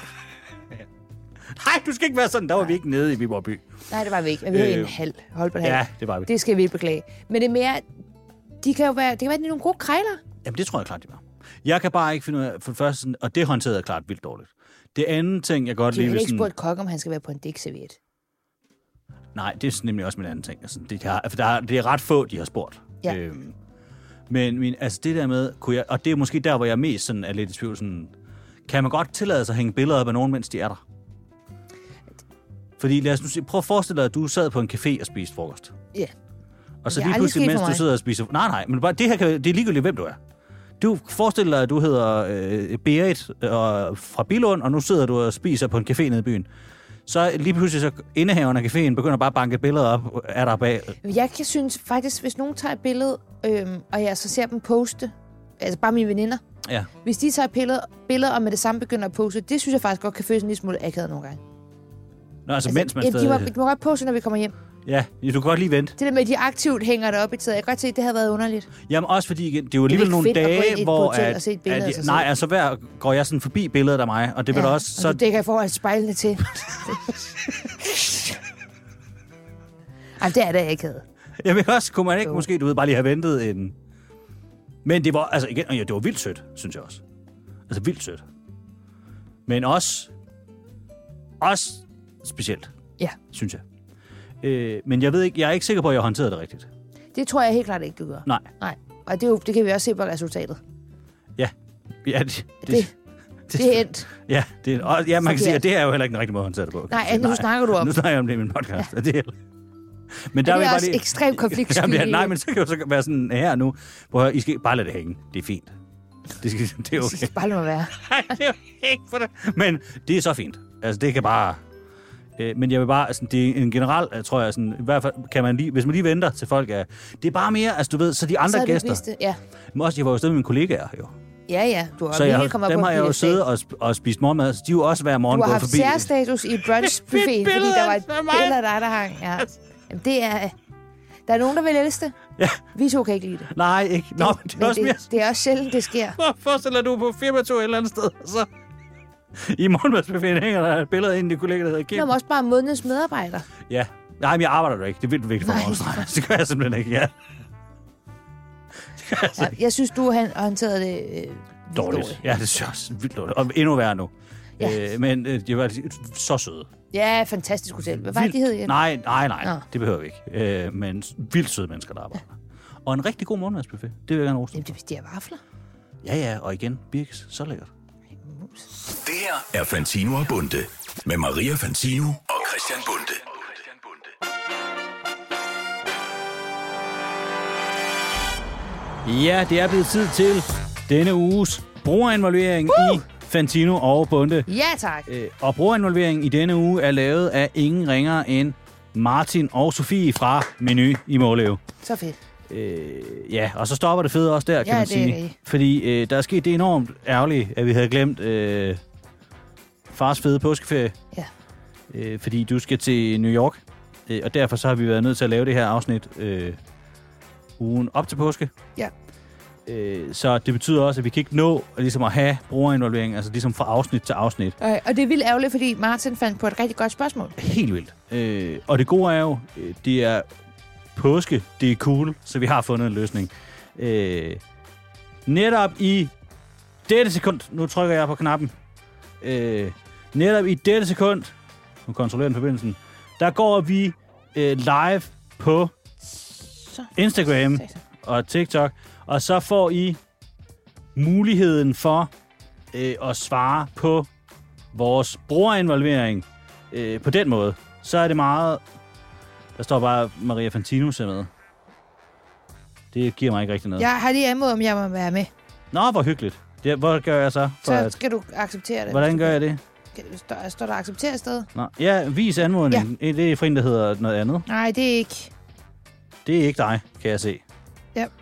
Nej, du skal ikke være sådan. Der var vi ikke nede i Viborg by. Nej, det var vi ikke. Men vi var i en Øh, halv. Hold på det Ja, det var vi. Det skal jeg virkelig beklage. Men det er mere... De kan jo være... Det kan være, at de er nogle gode krejler. Jamen, det tror jeg klart, de var. Jeg kan bare ikke finde ud af, for det første, sådan, og det håndterede jeg klart vildt dårligt. Det andet ting, jeg godt De har lige vil ikke sådan... spurgt Kok, om han skal være på en dækserviet. Nej, det er nemlig også min anden ting. Altså, det, har, for der er, det er ret få, de har spurgt. Ja. Øhm, men min, altså det der med, kunne jeg, og det er måske der, hvor jeg er mest sådan, er lidt i tvivl, sådan, kan man godt tillade sig at hænge billeder op af nogen, mens de er der? Fordi lad os nu se, prøv at forestille dig, at du sad på en café og spiste frokost. Ja. Og så Det er lige aldrig pludselig, sket mens for du mig. sidder og spiser... Nej, nej, men bare, det her kan, det er ligegyldigt, hvem du er. Du forestiller dig, at du hedder øh, Berit øh, fra Billund, og nu sidder du og spiser på en café nede i byen. Så lige pludselig så indehaveren af caféen begynder bare at banke billeder op af dig bag. Jeg kan synes faktisk, hvis nogen tager et billede, øhm, og jeg så ser dem poste, altså bare mine veninder, Ja. hvis de tager billeder, billeder og med det samme begynder at poste, det synes jeg faktisk godt kan føles en lille smule akavet nogle gange. Nå, altså, mens man ja, stadig... de, må, de må godt poste, når vi kommer hjem. Ja, du kan godt lige vente. Det der med, at de aktivt hænger det op i tid, jeg kan godt se, at det havde været underligt. Jamen også fordi, igen, det er jo Det er alligevel ikke nogle fedt at gå ind i dage, et hvor... hotel og se et billede af sig nej, selv. altså hver går jeg sådan forbi billedet af mig, og det vil Ja, også... og Så, du dækker i forhold til spejlene til. Ej, det er da ikke havde. jeg vil også, kunne man ikke Jo. måske, du ved, bare lige have ventet en... Men det var, altså igen, og ja, det var vildt sødt, synes jeg også. Altså vildt sødt. Men også... Også specielt, Ja, synes jeg. Øh, men jeg ved ikke, jeg er ikke sikker på, at jeg håndterede det rigtigt. det tror jeg helt klart ikke, du gør. Nej. Nej, og det, er jo, det kan vi også se på resultatet. Ja. Ja, det, det, Det, det er endt. Ja, det, og, ja man kan Forkert. sige, at det er jo heller ikke den rigtige måde at håndtere det på. Nej, nu snakker du om. Nu snakker jeg om det i min podcast. Ja. Det er, men Der vil er jeg også lige- ekstremt konfliktsky. Jamen, ja, nej, men så kan jo så være sådan her nu, hvor I skal bare lade det hænge. Det er fint. Det, skal, det er okay. Bare lad mig være. Nej, det er jo ikke for det. Men det er så fint. Altså, det kan bare... Øh, men jeg vil bare... Altså, det er en generel, tror jeg, sådan, i hvert fald kan man lige... Hvis man lige venter til folk er... Det er bare mere, altså du ved, så de andre Så er det gæster... viste, ja. Men også, jeg var jo stadig med mine kollegaer, jo. Ja, ja. Du har Så virkelig jeg, kommet dem på har jeg jo piedestal. siddet og, sp- og spist morgenmad, så de er jo også hver morgen Du har gået haft forbi. særstatus i brunchbuffeten, fordi der var et af mig. billede af dig, der hang. Ja. Jamen, det er... Der er nogen, der vil elske det. Ja. Vi to kan ikke lide det. Nej, ikke. Nå, men det er Men også mere... det, det er også sjældent, det sker. Hvor forestiller du på firmatur et eller andet sted, og så... I morgenmadsbuffeten hænger der et billede af en af de kolleger, der hedder Kim. Nå, men også bare månedens medarbejder. Ja. Nej, men jeg arbejder der ikke. Det er vildt vigtigt for Nej. mig. Det gør jeg simpelthen ikke, ja. Det gør jeg Ja, jeg synes, du har håndteret det øh, vildt dårligt. Ja, det synes jeg også vildt dårligt. Og endnu værre nu. Ja. Øh, men øh, de var så søde. Ja, fantastisk hotel. Hvad var det, de hed igen? Nej, nej, nej. Nå. Det behøver vi ikke. Øh, men vildt søde mennesker, der arbejder. Og en rigtig god morgenmadsbuffet. Det vil jeg gerne rose. Jamen, det er de her vafler. Ja, ja, og igen, Birks, så lækkert. Det her er Fantino og Bunde med Maria Fantino og Christian Bunde. Ja, det er blevet tid til denne uges brugerinvolvering uh! i Fantino og Bunde. Ja, tak. Øh, og brugerinvolveringen i denne uge er lavet af ingen ringere end Martin og Sofie fra Menu i Måløv. Så fedt. Øh, ja, og så stopper det fede også der, kan Ja, man det er sige. rigtigt. Fordi øh, der er sket det enormt ærgerligt, at vi havde glemt øh, fars fede påskeferie. Ja. Øh, fordi du skal til New York. Øh, og derfor så har vi været nødt til at lave det her afsnit øh, ugen op til påske. Ja. Øh, så det betyder også, at vi kan ikke nå at, ligesom at have brugerinvolvering, altså ligesom fra afsnit til afsnit. Okay, og det er vildt ærgerligt, fordi Martin fandt på et rigtig godt spørgsmål. Helt vildt. Øh, og det gode er jo, øh, det er påske, det er cool, så vi har fundet en løsning. Øh, netop i dette sekund, nu trykker jeg på knappen, øh, netop i dette sekund, nu kontrollerer den forbindelsen, der går vi øh, live på Så. Instagram og TikTok, og så får I muligheden for øh, at svare på vores brugerinvolvering øh, på den måde. Så er det meget... Der står bare Maria Fantino med. Det giver mig ikke rigtig noget. Jeg har lige anmodet, om jeg må være med. Nå, hvor hyggeligt. Det, hvor gør jeg så? For Så at, skal du acceptere det. hvordan gør jeg det? Står, står der acceptere sted? Nå, ja, vis anmodning. Ja. Det er for en, der hedder noget andet. Nej, det er ikke. Det er ikke dig, kan jeg se. Ja.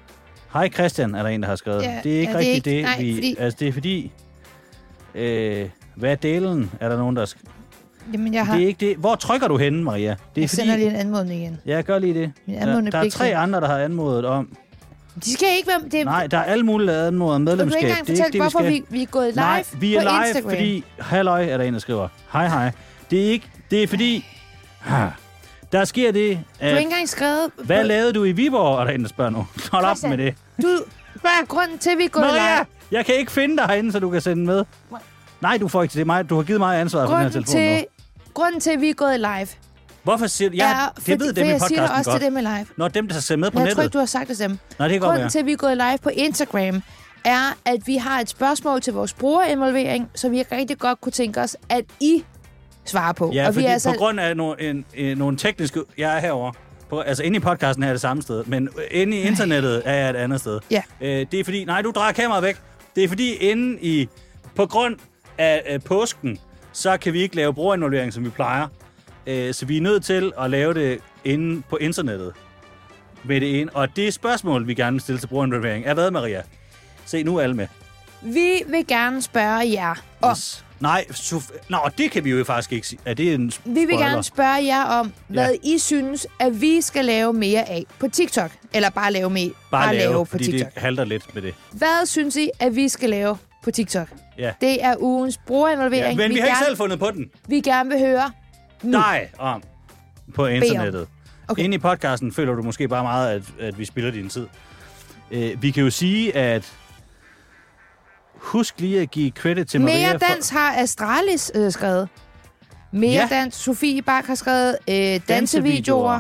Hej Christian, er der en, der har skrevet. Ja, det er ikke er det rigtigt ikke? det, Nej, vi... fordi- Altså, det er fordi... Øh, hvad er delen? Er der nogen, der... Sk- Jamen, jeg har... det er ikke det. Hvor trykker du henne, Maria? Det er jeg fordi... sender lige en anmodning igen. Ja, gør lige det. Min Der, anmodning der er bliver tre ikke- andre, der har anmodet om... De skal ikke være... Det, Nej, der er alle mulige, der har anmodet om du kan medlemskab. ikke engang Det er fortælle, ikke det, hvorfor vi, vi, skal. vi er gået live Nej, vi er på live, Instagram. fordi... Halløj, er der en, der skriver. Hej, hej. Det er ikke... Det er fordi... Ha. Der sker det, Du har at... ikke engang skrevet... Hvad på- lavede du i Viborg, er der en, der spørger nu. Hold op Christian, med det. Du... Hvad? Grunden til, at vi er gået Maria, live... jeg kan ikke finde dig herinde, så du kan sende med. Nej, du får ikke det. Mig. Du har givet mig ansvaret for den her Grunden telefon til... Grunden til, at vi er gået live, Hvorfor siger du... Ja, er... det fordi- ved for dem i jeg siger det podcasten også godt. til dem med live. Når dem, der ser med på Men jeg nettet. tror ikke, du har sagt det til dem. Nej, det kan godt Grunden være. til, at vi er gået live på Instagram, er, at vi har et spørgsmål til vores brugerinvolvering, som vi rigtig godt kunne tænke os, at I svarer på. Ja, og fordi vi er altså... på grund af no, en, en, nogle tekniske... Jeg er herovre. På, altså, inde i podcasten er jeg det samme sted, men inde i internettet er jeg et andet sted. Ja. Øh, det er fordi... Nej, du drejer kameraet væk. Det er fordi, inde i... På grund af øh, påsken, så kan vi ikke lave brugerinvolvering, som vi plejer. Øh, så vi er nødt til at lave det inde på internettet. Med det ene. Og det spørgsmål, vi gerne vil stille til brugerinvolvering, er hvad, Maria? Se, nu er alle med. Vi vil gerne spørge jer om... Yes. Nej, Sof- Nå, det kan vi jo faktisk ikke sige. Er det en spoiler? Vi vil gerne spørge jer om, hvad Ja. I synes, at vi skal lave mere af på TikTok. Eller bare lave, mere, Bare, bare lave, lave på fordi TikTok. det halter lidt med det. Hvad synes I, at vi skal lave på TikTok? Ja. Det er ugens brugerinvolvering. Ja, men vi, vi har gerne, ikke selv fundet på den. vi gerne vil høre nu. dig om på internettet. Okay. Inde i podcasten føler du måske bare meget, at, at vi spilder din tid. Uh, vi kan jo sige, at husk lige at give credit til Maria. Mere dans har Astralis øh, skrevet. Mere Ja. dans. Sofie Bak har skrevet øh, dansevideoer. Dansevideoer.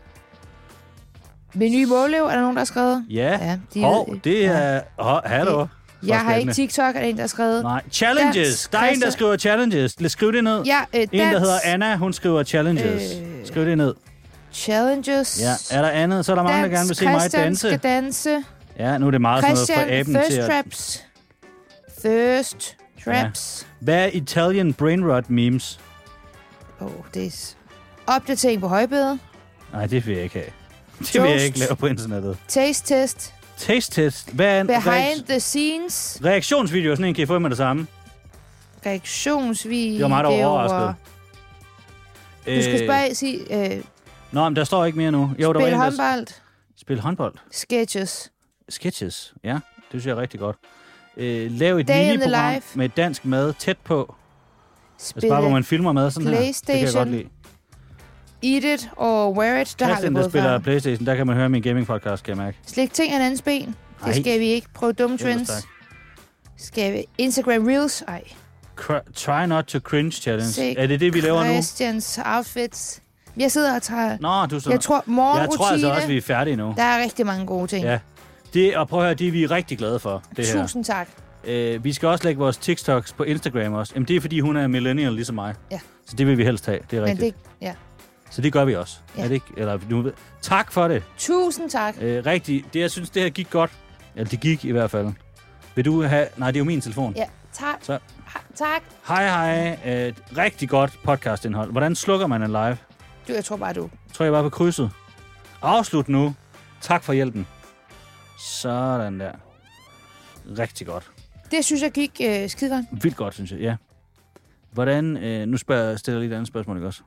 Med nye mållev, er der nogen, der har skrevet? For... Ja, Ja, de Hov, ved- det er... Hov, hallo. Jeg har ikke Forstandende. TikTok, er der en, der har skrevet. Nej, challenges. Dans, der er en, der Christian. skriver challenges. Lad skrive det ned. Ja, øh, En, der dans, hedder Anna, hun skriver challenges. Øh, Skriv det ned. Challenges. Ja, er der andet? Så er der mange, der gerne vil se mig Christian danse. skal danse. Ja, nu er det meget sådan Christian, noget fra aben thirst til at... traps. Thirst traps. Hvad er Italian brainrot memes? Åh, oh, det er s- opdatering på højbede. Nej, det vil jeg ikke have. Det vil jeg Toast. ikke lave på internettet. Taste test. Taste test. Hvad er en Behind reak- the scenes. reaktionsvideo? Sådan en kan I få med det samme. Reaktionsvideoer. Det var mig, der var overrasket. Du skal spørge, sige, øh, Nå, men der står ikke mere nu. Jo, der var spil en, der... håndbold. Spil håndbold. Sketches. Sketches. Ja, det synes jeg er rigtig godt. Øh, lav et Day in the mini-program life. med dansk mad tæt på. Spil Altså bare, hvor man filmer mad sådan her. Det kan jeg PlayStation. godt lide. Eat it or wear it. Der har vi Christian, der både spiller før. Playstation, der kan man høre min gaming-podcast, kan jeg mærke. Slik ting af en andens ben. Ej. Det skal vi ikke. Prøv dumme Ellers trends. tak. Skal vi Instagram Reels? Ej. Cr- try not to cringe challenge. Se Er det det, vi laver nu? Christians outfits. Jeg sidder og tager... Nå, du så... Jeg tror, jeg morgenrutine. tror altså også, vi er færdige nu. Der er rigtig mange gode ting. Ja. Det, og prøv at høre, det er vi rigtig glade for, det her. Tusind tak. Øh, vi skal også lægge vores TikToks på Instagram også. Jamen, det er, fordi hun er millennial ligesom mig. Ja. Så det vil vi helst have, det er Men rigtigt. det, ja. Så det gør vi også. Ja. Er det ikke? Eller, nu, ved- tak for det. Tusind tak. Øh, rigtig. Det, jeg synes, det her gik godt. Eller det gik i hvert fald. Vil du have... Nej, det er jo min telefon. Ja, tak. Så. Tak. Hej, hej. Øh, rigtig godt podcastindhold. Hvordan slukker man en live? Du, jeg tror bare, du... Tror jeg bare på krydset. Afslut nu. Tak for hjælpen. Sådan der. Rigtig godt. Det synes jeg gik øh, skide godt. Vildt godt, synes jeg, ja. Hvordan... Øh, nu spørger jeg, stiller jeg lige et andet spørgsmål, ikke også?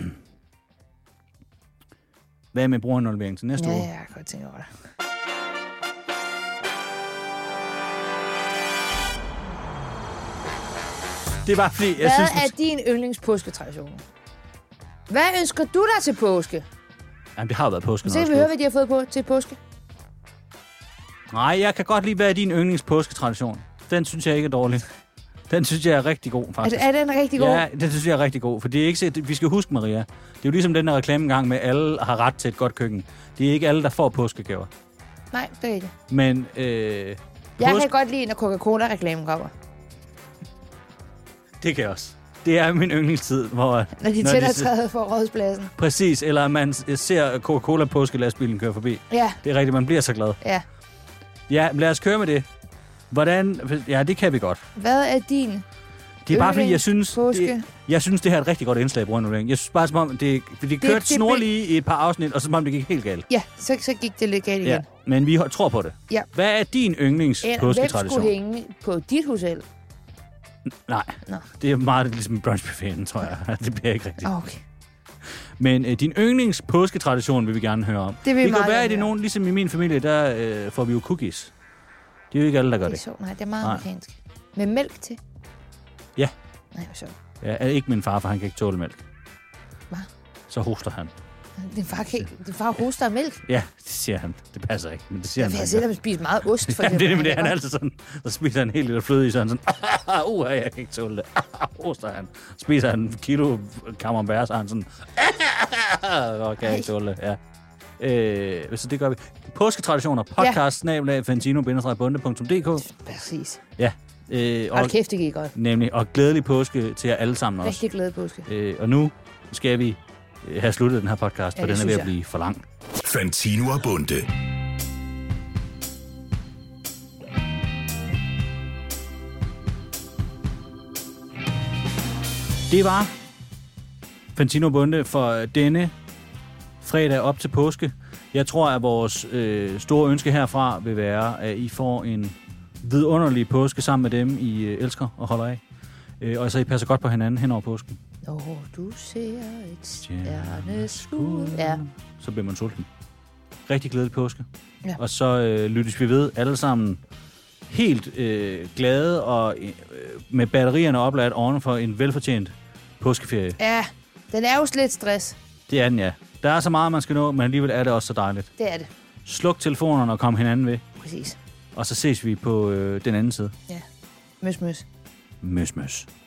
Hvad med brugerinvolvering til næste Ja, uge? ja, jeg kan godt tænke over det. Det er bare fordi, jeg Hvad synes... er din yndlingspåsketradition? Hvad ønsker du dig til påske? Jamen, det har jo været påske. Så kan vi høre, hvad de har fået på til påske. Nej, jeg kan godt lide, hvad er din yndlingspåsketradition. Den synes jeg ikke er dårlig. Den synes jeg er rigtig god, Er, faktisk. er den rigtig god? Ja, det synes jeg er rigtig god. For det er ikke så, vi skal huske, Maria. Det er jo ligesom den der reklame gang med, at alle har ret til et godt køkken. Det er ikke alle, der får påskegaver. Nej, det er ikke. Men øh, Jeg påske, kan godt lide, når Coca-Cola-reklamen kommer. det kan jeg også. Det er min yndlingstid, hvor... Når de Når tænder de s- træet for rådspladsen. Præcis, eller man ser Coca-Cola-påskelastbilen køre forbi. Ja, Det er rigtigt, man bliver så glad. ja. Ja, lad os køre med det. Hvordan... Ja, det kan vi godt. Hvad er din Det er bare fordi, jeg synes, påske. det, jeg synes, det her er et rigtig godt indslag, Bruno. Jeg synes bare, som om det, det kørte det snorlige i et par afsnit, og så som om det gik helt galt. Ja, så, så gik det lidt galt igen. Ja, men vi tror på det. Ja. Hvad er din yndlings Hvem påsketradition? skulle hænge på dit hotel? Nej, Nå. det er meget ligesom brunchbuffeten, tror jeg. Det bliver ikke rigtigt. Okay. Men øh, din yndlings påsketradition vil vi gerne høre om. Det vil det meget kan være, gerne at det er høre. nogen, ligesom i min familie, der øh, får vi jo cookies. Det er jo ikke alle, der gør Det er det. sjovt. Nej, det er meget Nej. amerikansk. Med mælk til? Ja. Nej, hvor sjovt. Ja, er ikke min far, for han kan ikke tåle mælk. Hvad? Så hoster han. Din far, kan ikke, din far hoster af mælk. Ja, det siger han. Det passer ikke, men det siger Jeg han. har set ham spise meget ost, for Ja, det er nemlig det. Han er kan altid sådan, så spiser han en hel liter fløde i, så han sådan, uh, jeg kan ikke tåle det. Hoster han. Spiser han en kilo camembert, så han sådan, og kan jeg ikke tåle det, ja. Øh, så det gør vi. Påsketraditioner, podcast, snabel-a, fantino bindestreg bunde punktum d k. godt. Præcis. Ja. Øh, og, Hold kæft, det gik godt. nemlig, og glædelig påske til jer alle sammen også. Rigtig glad påske. Øh, og nu skal vi øh, have sluttet den her podcast, Ja, for det den er ved synes at jeg. blive for lang. Fantino og Bunde. Det var Fantino Bunde for denne fredag op til påske. Jeg tror, at vores øh, store ønske herfra vil være, at I får en vidunderlig påske sammen med dem, I øh, elsker og holder af. Øh, og så I passer godt på hinanden hen over påsken. Når du ser et stjerneskud. Ja. Så bliver man sulten. Rigtig glædelig påske. Ja. Og så øh, lyttes vi ved alle sammen helt øh, glade og øh, med batterierne opladt oven for en velfortjent påskeferie. Ja, den er jo lidt stress. Det er den, ja. Der er så meget, man skal nå, men alligevel er det også så dejligt. Det er det. Sluk telefonerne og kom hinanden ved. Præcis. Og så ses vi på øh, den anden side. Ja. Møs, møs. Møs, møs.